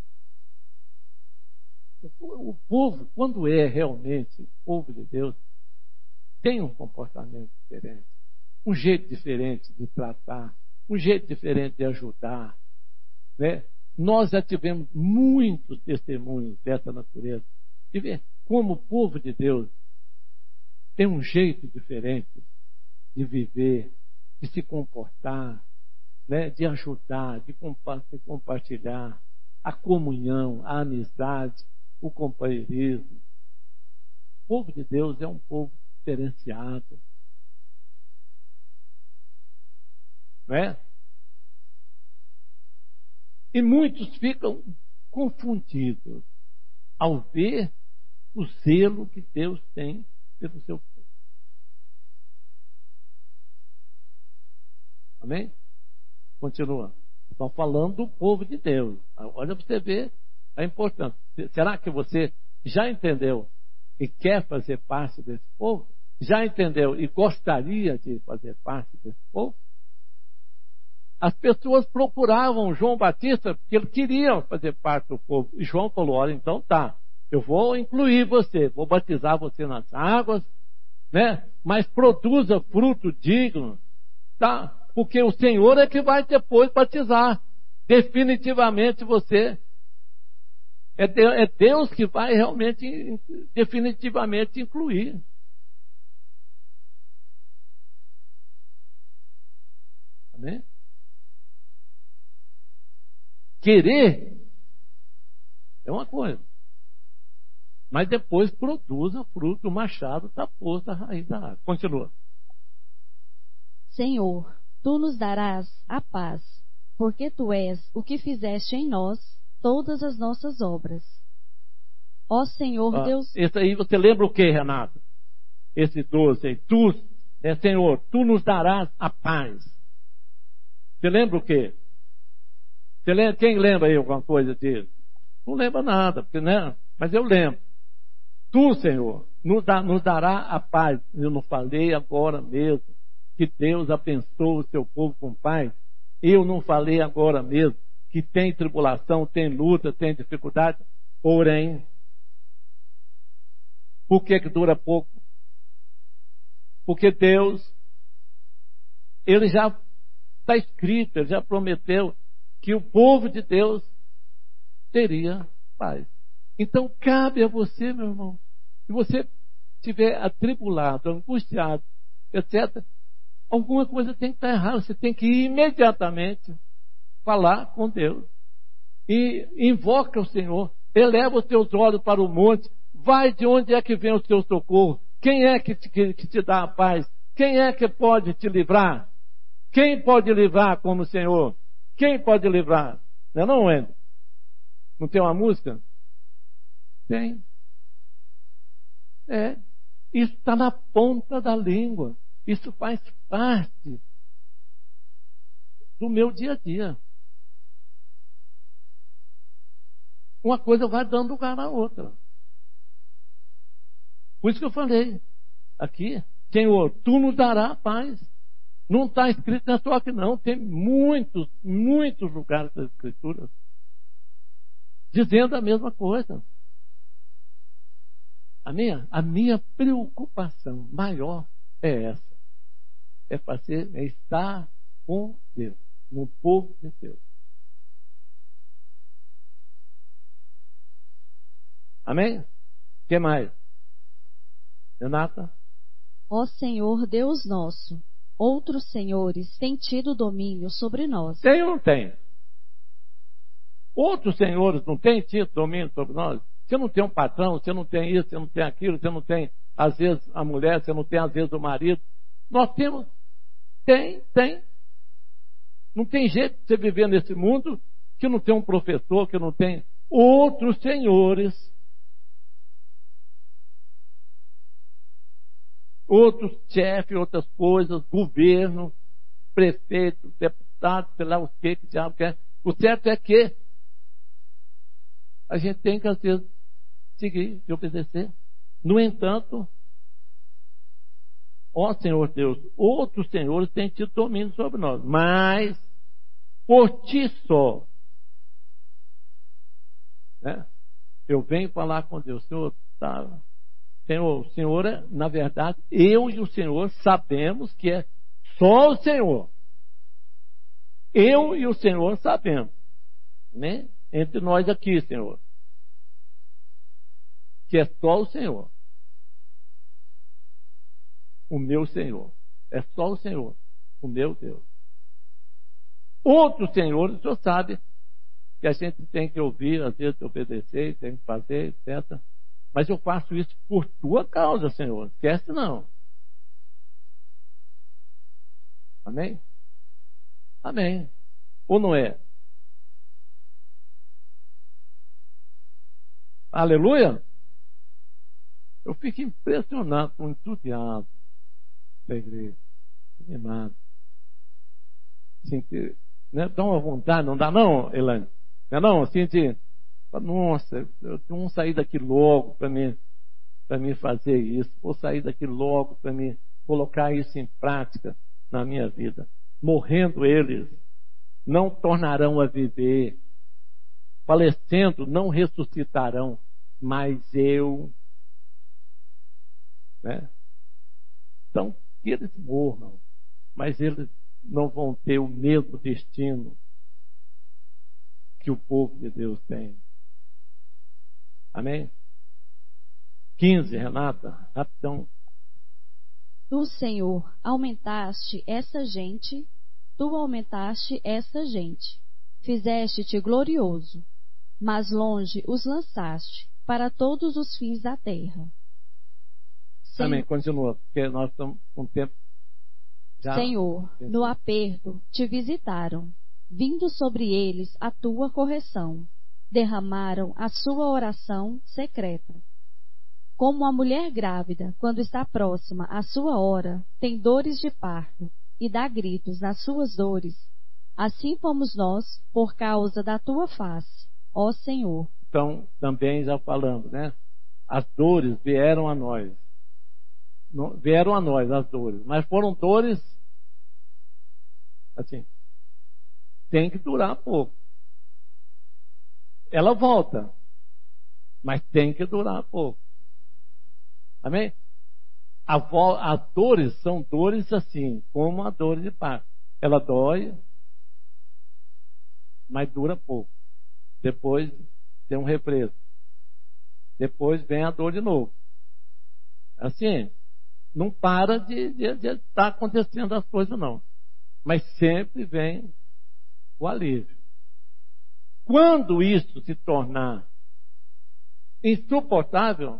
O, o povo, quando é realmente o povo de Deus, tem um comportamento diferente, um jeito diferente de tratar, um jeito diferente de ajudar, né? Nós já tivemos muitos testemunhos dessa natureza. E ver como o povo de Deus tem um jeito diferente de viver, de se comportar, né, de ajudar, de compartilhar, a comunhão, a amizade, o companheirismo. O povo de Deus é um povo diferenciado. Não é? E muitos ficam confundidos ao ver o zelo que Deus tem pelo seu povo. Amém? Continua. Estão falando do povo de Deus. Olha para você ver a importância. Será que você já entendeu e quer fazer parte desse povo? Já entendeu e gostaria de fazer parte desse povo? As pessoas procuravam João Batista porque eles queriam fazer parte do povo. E João falou, olha, então tá, eu vou incluir você, vou batizar você nas águas, né? Mas produza fruto digno, tá? Porque o Senhor é que vai depois batizar. Definitivamente você. É Deus que vai realmente, definitivamente incluir. Amém? Querer é uma coisa. Mas depois produza fruto, o machado está posto à raiz da água. Continua. Senhor, tu nos darás a paz, porque tu és o que fizeste em nós todas as nossas obras. Ó Senhor ah, Deus... Esse aí você lembra o que, Renato? Esse doze aí. Tu, é, Senhor, tu nos darás a paz. Você lembra o quê? Você lembra, quem lembra aí alguma coisa disso? Não lembra nada, porque, né? Mas eu lembro. Tu, Senhor, nos, dá, nos dará a paz. Eu não falei agora mesmo que Deus abençoa o seu povo com paz. Eu não falei agora mesmo que tem tribulação, tem luta, tem dificuldade. Porém, por que que dura pouco? Porque Deus, Ele já está escrito, Ele já prometeu que o povo de Deus teria paz. Então cabe a você, meu irmão, se você estiver atribulado, angustiado, etcétera, alguma coisa tem que estar errada. Você tem que imediatamente falar com Deus e invoca o Senhor, eleva os teus olhos para o monte, vai de onde é que vem o teu socorro, quem é que te, que, que te dá a paz, quem é que pode te livrar, quem pode livrar como o Senhor, quem pode livrar? Não é não, Wendel? Não tem uma música? Tem. É. Isso está na ponta da língua. Isso faz parte do meu dia a dia. Uma coisa vai dando lugar à outra. Por isso que eu falei aqui, Senhor, tu nos dará a paz. Não está escrito na sua aqui não. Tem muitos, muitos lugares das Escrituras dizendo a mesma coisa. A minha, a minha preocupação maior é essa. É fazer, é estar com Deus, no povo de Deus. Amém? O que mais? Renata? Ó Senhor Deus nosso, outros senhores têm tido domínio sobre nós. Tem ou não tem? Outros senhores não têm tido domínio sobre nós? Você não tem um patrão, você não tem isso, você não tem aquilo, você não tem, às vezes, a mulher, você não tem, às vezes, o marido. Nós temos, tem, tem. Não tem jeito de você viver nesse mundo que não tem um professor, que não tem outros senhores, outros chefes, outras coisas, governo, prefeito, deputado, sei lá o que, que diabo quer. O certo é que a gente tem que, às vezes, seguir e obedecer. No entanto, ó Senhor Deus, outros senhores têm tido domínio sobre nós, mas por ti só, né? Eu venho falar com Deus, Senhor, tá, Senhor, o Senhor é, na verdade, eu e o Senhor sabemos que é só o Senhor. Eu e o Senhor sabemos, né? Entre nós aqui, Senhor. que é só o Senhor. O meu Senhor. É só o Senhor, o meu Deus. Outros senhores, o Senhor sabe que a gente tem que ouvir, às vezes obedecer, tem que fazer, etcétera. Mas eu faço isso por tua causa, Senhor. Esquece não. Amém? Amém. Ou não é? Aleluia? Eu fico impressionado com o entusiasmo da igreja. Animado. Assim, que, né, dá uma vontade, não dá não, Elaine? Não é não? Assim de, nossa, eu tenho que sair daqui logo para mim, para mim fazer isso. Vou sair daqui logo para mim colocar isso em prática na minha vida. Morrendo eles, não tornarão a viver. Falecendo, não ressuscitarão. Mas eu... Né? Então, que eles morram, mas eles não vão ter o mesmo destino que o povo de Deus tem. Amém? quinze, Renata, rapidão. Tu, Senhor, aumentaste essa gente, tu aumentaste essa gente, fizeste-te glorioso, mas longe os lançaste para todos os fins da terra. Amém, continua, porque nós estamos com um tempo já. Senhor, no aperto te visitaram, vindo sobre eles a tua correção, derramaram a sua oração secreta. Como a mulher grávida, quando está próxima à sua hora, tem dores de parto e dá gritos nas suas dores, assim fomos nós por causa da tua face, ó Senhor. Então, também já falamos, né? As dores vieram a nós. Não, vieram a nós as dores, mas foram dores assim, tem que durar pouco. Ela volta, mas tem que durar pouco. Amém? A vo, as dores são dores assim, como a dor de parto. Ela dói, mas dura pouco. Depois tem um refresco. Depois vem a dor de novo. Assim, não para de estar acontecendo as coisas, não. Mas sempre vem o alívio. Quando isso se tornar insuportável,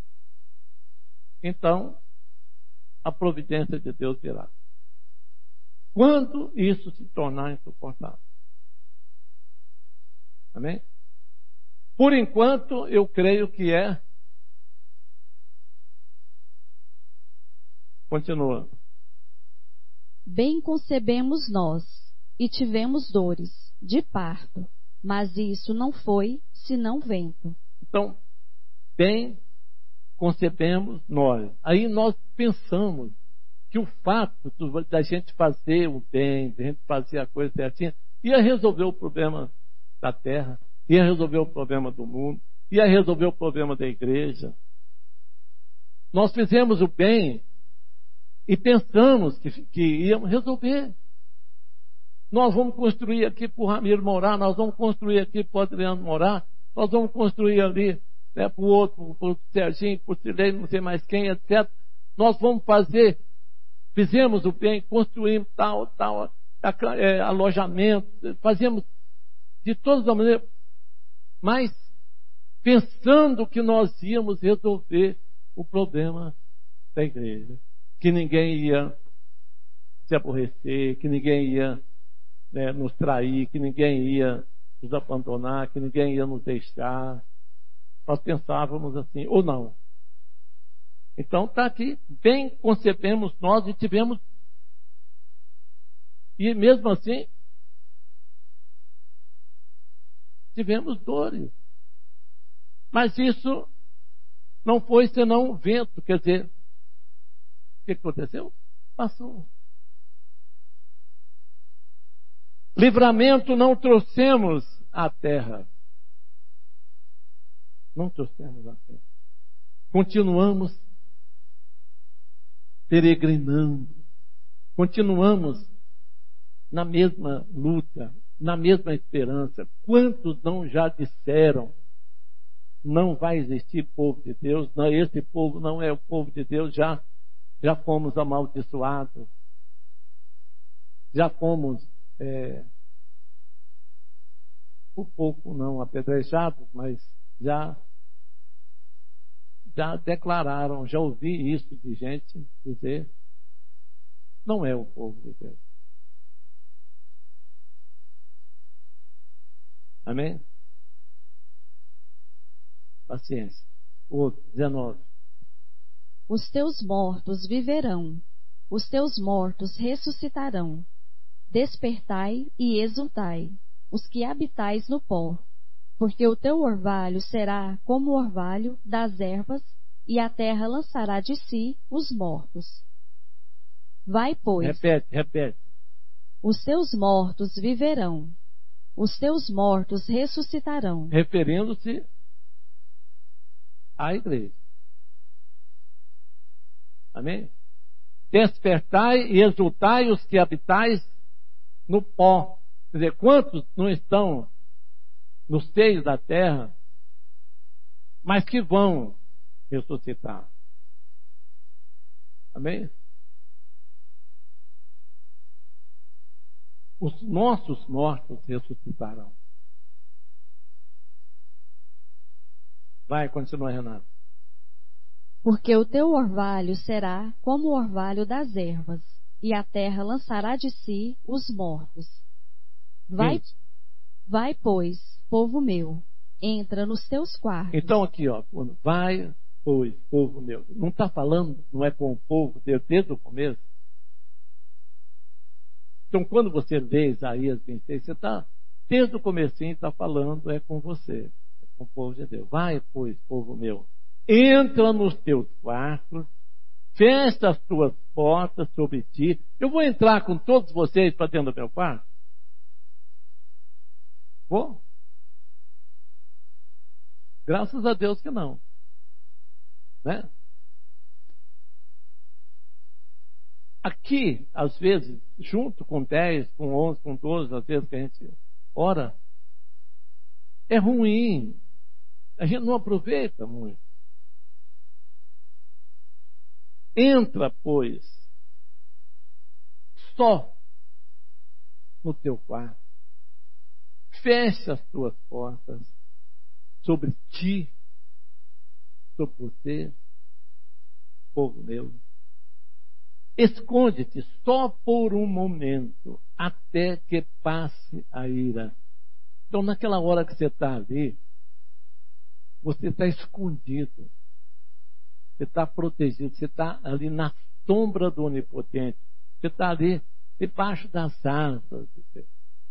então a providência de Deus virá. Quando isso se tornar insuportável. Amém? Por enquanto, eu creio que é. Continua. Bem concebemos nós, e tivemos dores, de parto, mas isso não foi, senão vento. Então, bem concebemos nós. Aí nós pensamos que o fato da gente fazer o bem, da gente fazer a coisa certinha, ia resolver o problema da terra, ia resolver o problema do mundo, ia resolver o problema da igreja. Nós fizemos o bem e pensamos que, que íamos resolver. Nós vamos construir aqui para o Ramiro morar, nós vamos construir aqui para o Adriano morar, nós vamos construir ali, né, para o outro, para o Serginho, para o Silene, não sei mais quem, etcétera. Nós vamos fazer, fizemos o bem, construímos tal, tal, é, alojamento, fazemos de todas as maneiras, mas pensando que nós íamos resolver o problema da igreja. Que ninguém ia se aborrecer, que ninguém ia, né, nos trair, que ninguém ia nos abandonar, que ninguém ia nos deixar. Nós pensávamos assim, ou não. Então está aqui, bem concebemos nós e tivemos, e mesmo assim, tivemos dores. Mas isso não foi senão um vento, quer dizer, o que aconteceu? Passou. Livramento não trouxemos à terra. Não trouxemos à terra. Continuamos peregrinando. Continuamos na mesma luta, na mesma esperança. Quantos não já disseram não vai existir povo de Deus. Não, esse povo não é o povo de Deus. Já, já fomos amaldiçoados. Já fomos, é, por pouco não apedrejados, mas já, já declararam, já ouvi isso de gente dizer, não é o povo de Deus. Amém? Paciência. Outro, dezenove. Os teus mortos viverão, os teus mortos ressuscitarão. Despertai e exultai, os que habitais no pó, porque o teu orvalho será como o orvalho das ervas, e a terra lançará de si os mortos. Vai, pois. Repete, repete. Os teus mortos viverão, os teus mortos ressuscitarão. Referindo-se à igreja. Amém? Despertai e exultai os que habitais no pó. Quer dizer, quantos não estão nos seios da terra, mas que vão ressuscitar? Amém? Os nossos mortos ressuscitarão. Vai, continua, Renato. Porque o teu orvalho será como o orvalho das ervas, e a terra lançará de si os mortos. Vai, vai, pois, povo meu, entra nos teus quartos. Então aqui, ó, vai, pois, povo meu. Não está falando, não é com o povo desde o começo. Então, quando você lê Isaías vinte e seis, você está, desde o comecinho, está falando, é com você, é com o povo de Deus. Vai, pois, povo meu, entra nos teus quartos, fecha as tuas portas sobre ti. Eu vou entrar com todos vocês para dentro do meu quarto? Vou? Graças a Deus que não. Né? Aqui, às vezes, junto com dez, com onze, com doze, às vezes que a gente ora, é ruim. A gente não aproveita muito. Entra, pois, só no teu quarto. Fecha as tuas portas sobre ti, sobre você, povo meu. Esconde-te só por um momento, até que passe a ira. Então, naquela hora que você está ali, você está escondido. Você está protegido. Você está ali na sombra do Onipotente. Você está ali debaixo das asas de Deus.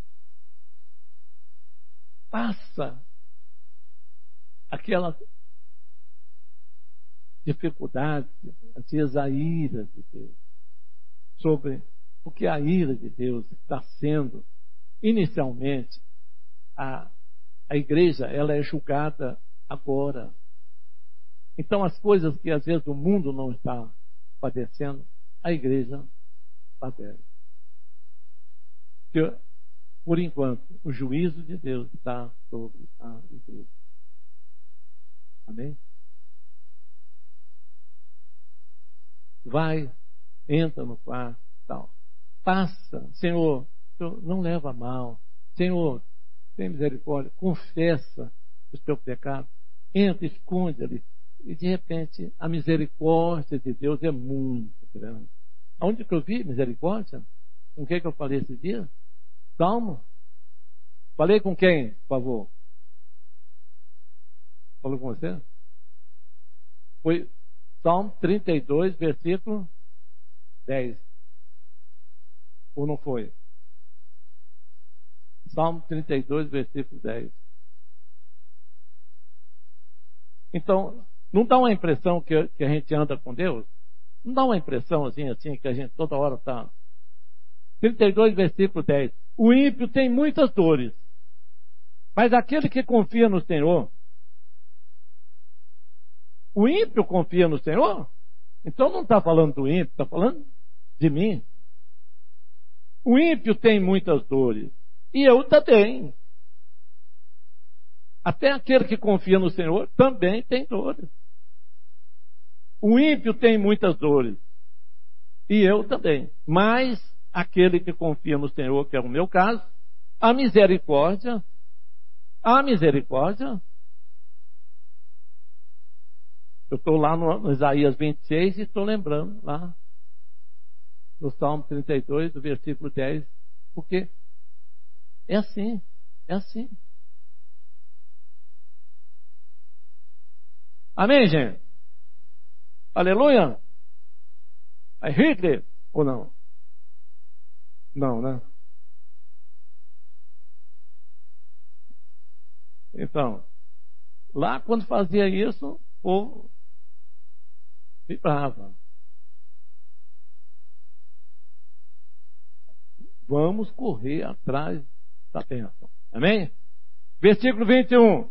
Passa aquela dificuldade, às vezes a ira de Deus. Sobre, porque a ira de Deus está sendo, inicialmente, a, a igreja, ela é julgada agora. Então, as coisas que às vezes o mundo não está padecendo, a igreja padece. Porque, por enquanto, o juízo de Deus está sobre a igreja. Amém? Vai, entra no quarto, tal. Passa, Senhor, Senhor, não leva a mal. Senhor, tem misericórdia, confessa os teus pecados, entra, esconde ali. E de repente, a misericórdia de Deus é muito grande. Aonde que eu vi misericórdia? Com quem que eu falei esse dia? Salmo? Falei com quem, por favor? Falou com você? Foi Salmo trinta e dois, versículo dez. Ou não foi? Salmo trinta e dois, versículo dez. Então, não dá uma impressão que, que a gente anda com Deus? Não dá uma impressão assim, assim que a gente toda hora está... trinta e dois, versículo dez. O ímpio tem muitas dores, mas aquele que confia no Senhor... O ímpio confia no Senhor? Então não está falando do ímpio, está falando de mim. O ímpio tem muitas dores, e eu também. Até aquele que confia no Senhor também tem dores. O ímpio tem muitas dores. E eu também. Mas aquele que confia no Senhor, que é o meu caso, a misericórdia, a misericórdia. Eu estou lá no, no Isaías vinte e seis e estou lembrando lá no Salmo trinta e dois, do versículo dez, porque é assim, é assim. Amém, gente? Aleluia? É Hitler ou não? Não, né? Então, lá quando fazia isso, o povo vibrava. Vamos correr atrás da bênção. Amém? Versículo vinte e um.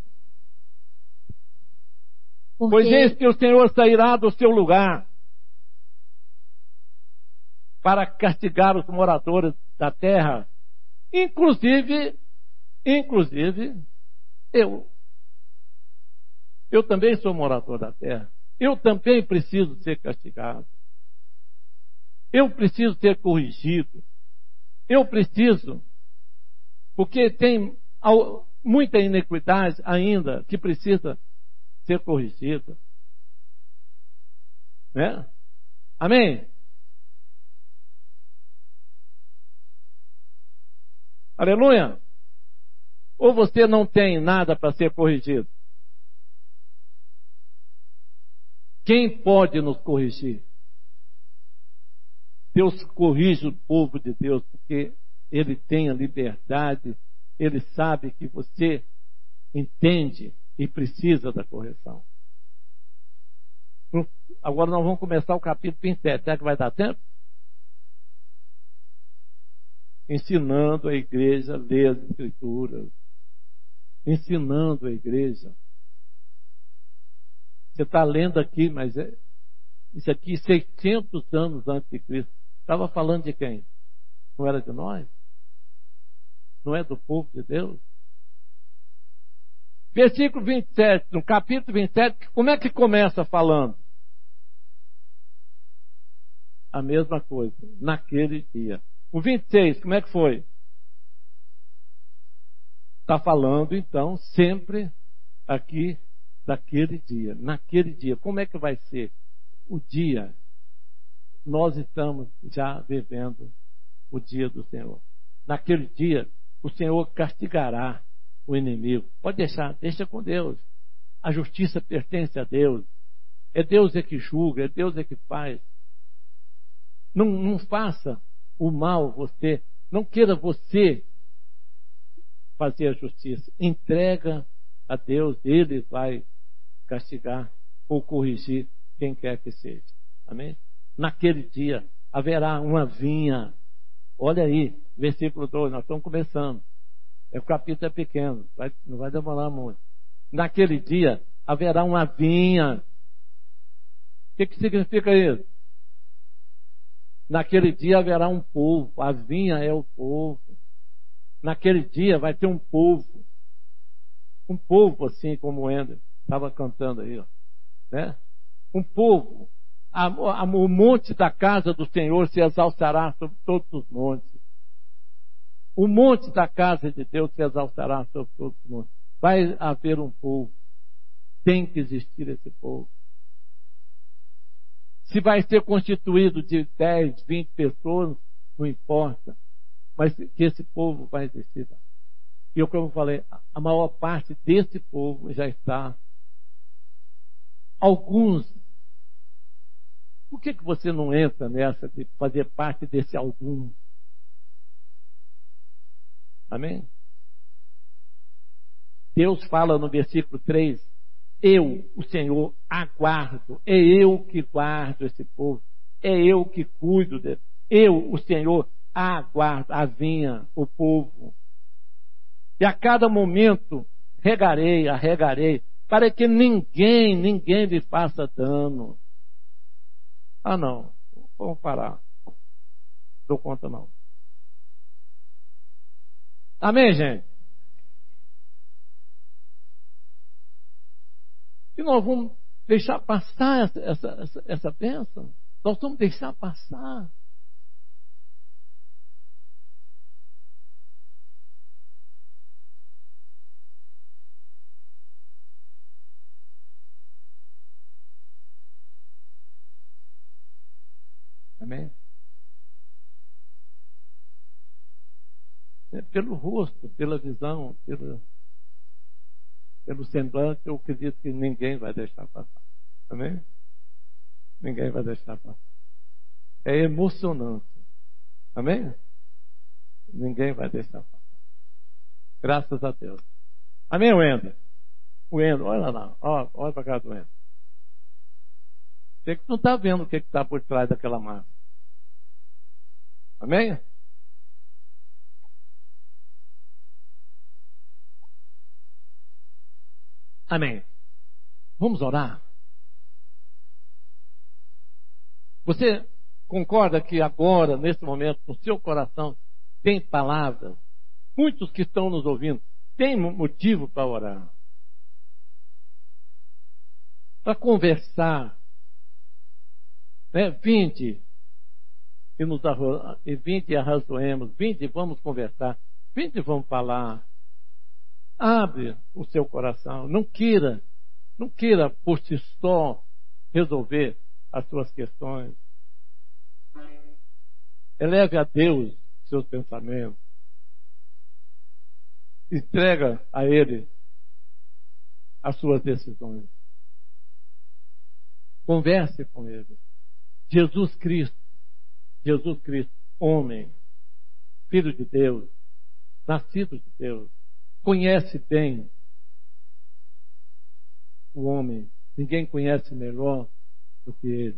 Porque... Pois eis que o Senhor sairá do seu lugar para castigar os moradores da terra, inclusive, inclusive, eu. Eu também sou morador da terra. Eu também preciso ser castigado. Eu preciso ser corrigido. Eu preciso, porque tem muita iniquidade ainda que precisa ser corrigida. Né? Amém? Aleluia? Ou você não tem nada para ser corrigido? Quem pode nos corrigir? Deus corrige o povo de Deus, porque Ele tem a liberdade, Ele sabe que você entende e precisa da correção. Agora nós vamos começar o capítulo vinte e sete. Será que vai dar tempo? Ensinando a igreja a ler as Escrituras. Ensinando a igreja. Você está lendo aqui, mas é, isso aqui seiscentos anos antes de Cristo. Estava falando de quem? Não era de nós? Não é do povo de Deus? Versículo vinte e sete, no capítulo vinte e sete, como é que começa falando? A mesma coisa, naquele dia. O vinte e seis, como é que foi? Está falando, então, sempre aqui daquele dia, naquele dia. Como é que vai ser o dia? Nós estamos já vivendo o dia do Senhor. Naquele dia, o Senhor castigará o inimigo. Pode deixar, deixa com Deus. A justiça pertence a Deus. É Deus é que julga, é Deus é que faz. Não, não faça o mal você. Não queira você fazer a justiça. Entrega a Deus, Ele vai castigar ou corrigir quem quer que seja. Amém? Naquele dia haverá uma vinha. Olha aí, versículo dois, nós estamos começando. O capítulo é pequeno, vai, não vai demorar muito. Naquele dia haverá uma vinha. O que, que significa isso? Naquele dia haverá um povo. A vinha é o povo. Naquele dia vai ter um povo. Um povo assim como o Ender estava cantando aí. Ó, né? Um povo. A, a, o monte da casa do Senhor se exaltará sobre todos os montes. O monte da casa de Deus se exaltará sobre todos os montes. Vai haver um povo. Tem que existir esse povo. Se vai ser constituído de dez, vinte pessoas, não importa. Mas que esse povo vai existir. E como eu falei, a maior parte desse povo já está. Alguns. Por que, que você não entra nessa de fazer parte desse algum? Amém? Deus fala no versículo três, eu, o Senhor, aguardo, é eu que guardo esse povo, é eu que cuido dele, eu, o Senhor, aguardo a vinha, o povo. E a cada momento regarei, arregarei, para que ninguém, ninguém lhe faça dano. Ah, não, vamos parar. Não dou conta, não. Amém, gente? nós vamos deixar passar essa, essa, essa, essa bênção. Nós vamos deixar passar. Amém? É, pelo rosto, pela visão, pelo, pelo semblante, eu acredito que ninguém vai deixar passar. Amém? Ninguém vai deixar passar. É emocionante. Amém? Ninguém vai deixar passar. Graças a Deus. Amém, Wendel? O Wendel, olha lá. Olha, olha para cá do Wendel. Você que não está vendo o que está por trás daquela massa. Amém? Amém. Vamos orar? Você concorda que agora, nesse momento, no seu coração, tem palavras? Muitos que estão nos ouvindo têm motivo para orar. Para conversar. Né? Vinde e nos arro... e vinde e arrazoemos. Vinde e vamos conversar. Vinde e vamos falar. Abre o seu coração. Não queira, não queira por si só resolver as suas questões. Eleve a Deus seus pensamentos. Entrega a Ele as suas decisões. Converse com Ele. Jesus Cristo, Jesus Cristo, homem, Filho de Deus, nascido de Deus, conhece bem o homem. Ninguém conhece melhor do que Ele.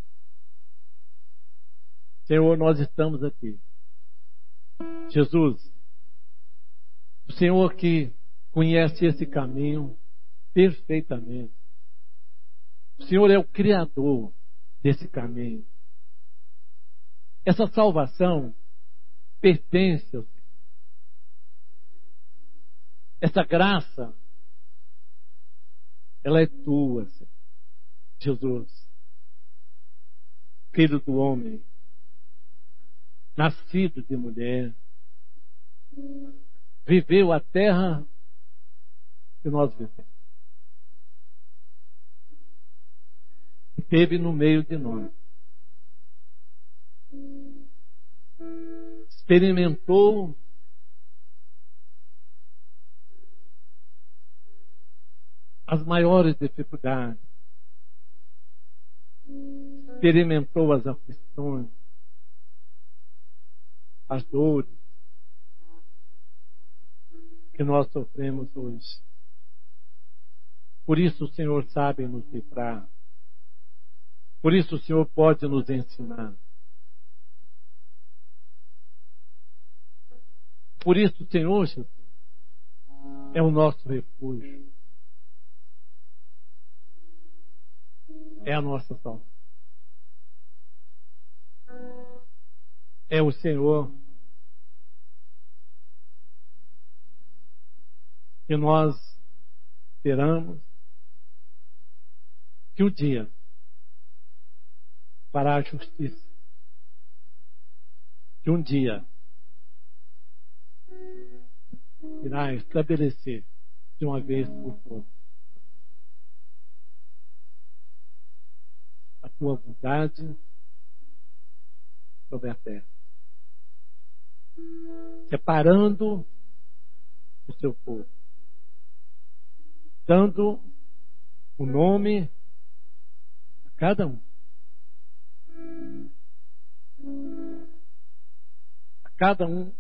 Senhor, nós estamos aqui. Jesus, o Senhor que conhece esse caminho perfeitamente. O Senhor é o Criador desse caminho. Essa salvação pertence ao Senhor. Essa graça, ela é tua, Senhor. Jesus, Filho do homem, nascido de mulher, viveu a terra que nós vivemos. Esteve no meio de nós. Experimentou as maiores dificuldades. Experimentou as aflições, as dores que nós sofremos hoje. Por isso o Senhor sabe nos livrar. Por isso o Senhor pode nos ensinar. Por isso o Senhor, Jesus, é o nosso refúgio. É a nossa salvação. É o Senhor que nós esperamos que um dia fará a justiça. Que um dia irá estabelecer de uma vez por todas a tua vontade sobre a terra, separando o seu povo, dando o nome a cada um, a cada um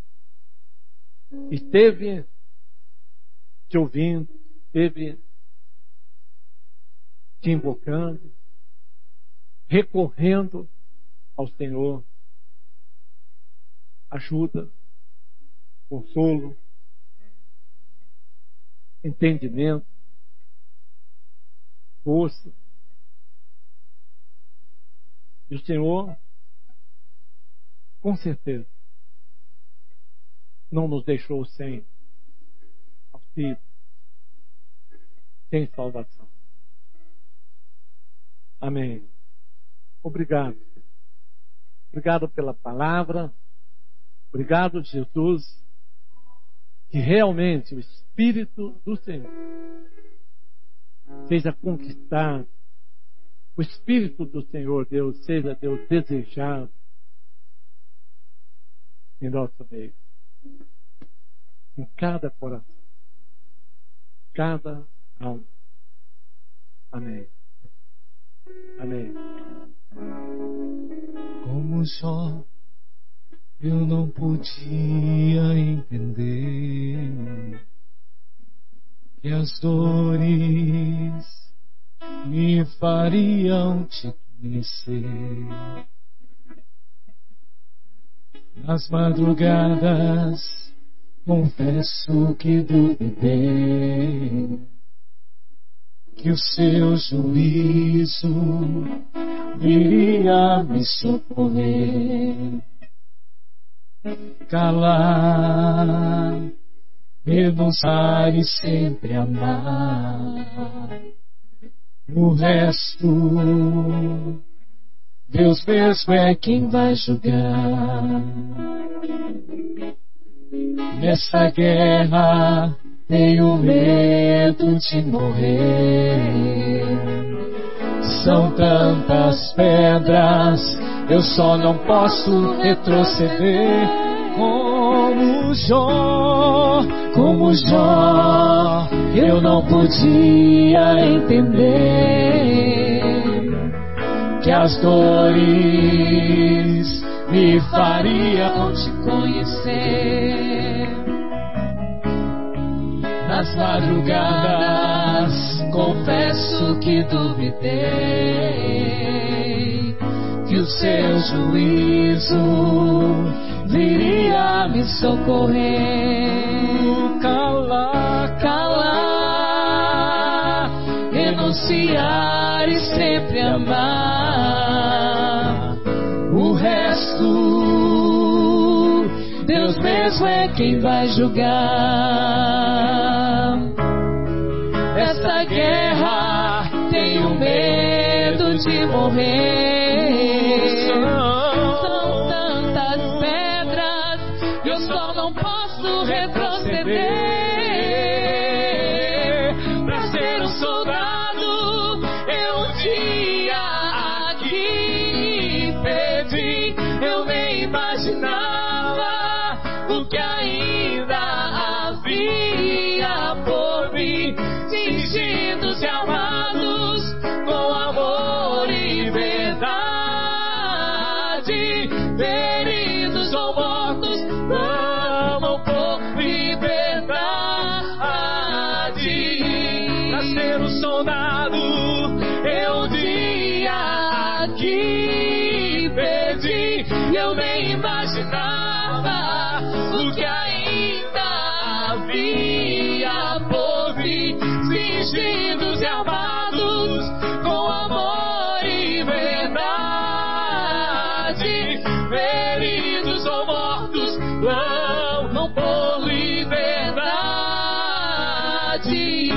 esteve te ouvindo, esteve te invocando, recorrendo ao Senhor, ajuda, consolo, entendimento, força. E o Senhor, com certeza, não nos deixou sem auxílio, sem salvação. Amém. Obrigado. Obrigado pela palavra. Obrigado, Jesus, que realmente o Espírito do Senhor seja conquistado. O Espírito do Senhor, Deus, seja, Deus, desejado em nosso meio. Em cada coração. Cada alma. Amém. Amém. Como Jó, eu não podia entender que as dores me fariam te conhecer. Nas madrugadas, confesso que duvidei que o seu juízo viria me socorrer. Calar, renunciar e sempre amar. O resto, Deus mesmo é quem vai julgar. Nessa guerra tenho medo de morrer. São tantas pedras, eu só não posso retroceder. Como Jó, como Jó, eu não podia entender que as dores me fariam te conhecer. Nas madrugadas, confesso que duvidei que o seu juízo viria me socorrer. Calar, calar, renunciar e sempre amar. O resto, Deus mesmo é quem vai julgar. Essa guerra tenho medo de morrer. São tantas pedras, eu só não posso retroceder. Pra ser um soldado, eu um dia aqui pedi. Eu nem imaginava o que ainda havia por vir. Fingidos e amados com amor e verdade, feridos ou mortos, clamam por liberdade. Pra ser um soldado, eu um dia aqui pedi. Eu nem imaginava o que ainda havia por vir. Fingidos e amados com amor e verdade, feridos ou mortos, clamam por liberdade.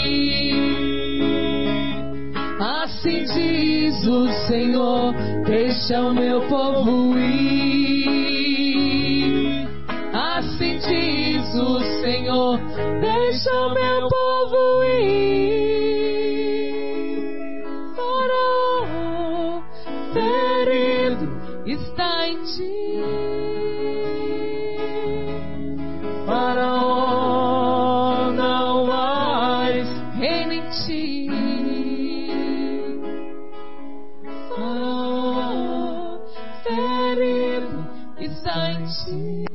Assim diz o Senhor, deixa o meu povo ir. Assim diz o Senhor, deixa o meu povo ir. Faraó, ferido, está em ti. Faraó, não mais reina em ti. Faraó, ferido, está em ti.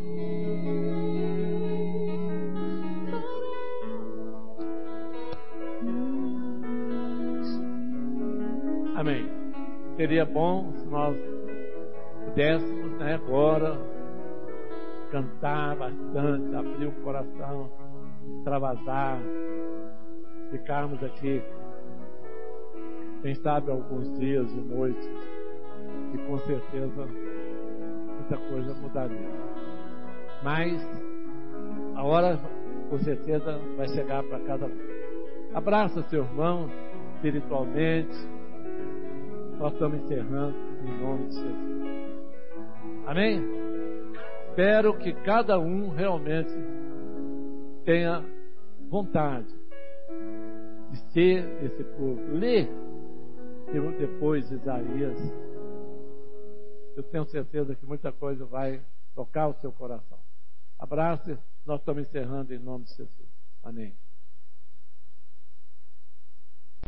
Amém. Seria bom se nós pudéssemos, né, agora cantar bastante, abrir o coração, extravasar, ficarmos aqui, quem sabe, alguns dias e noites, e com certeza muita coisa mudaria. Mas a hora, com certeza, vai chegar para cada um. Abraça seu irmão espiritualmente, nós estamos encerrando em nome de Jesus. Amém? Espero que cada um realmente tenha vontade de ser esse povo. Lê depois Isaías. Eu tenho certeza que muita coisa vai tocar o seu coração. Abraço, nós estamos encerrando em nome de Jesus. Amém.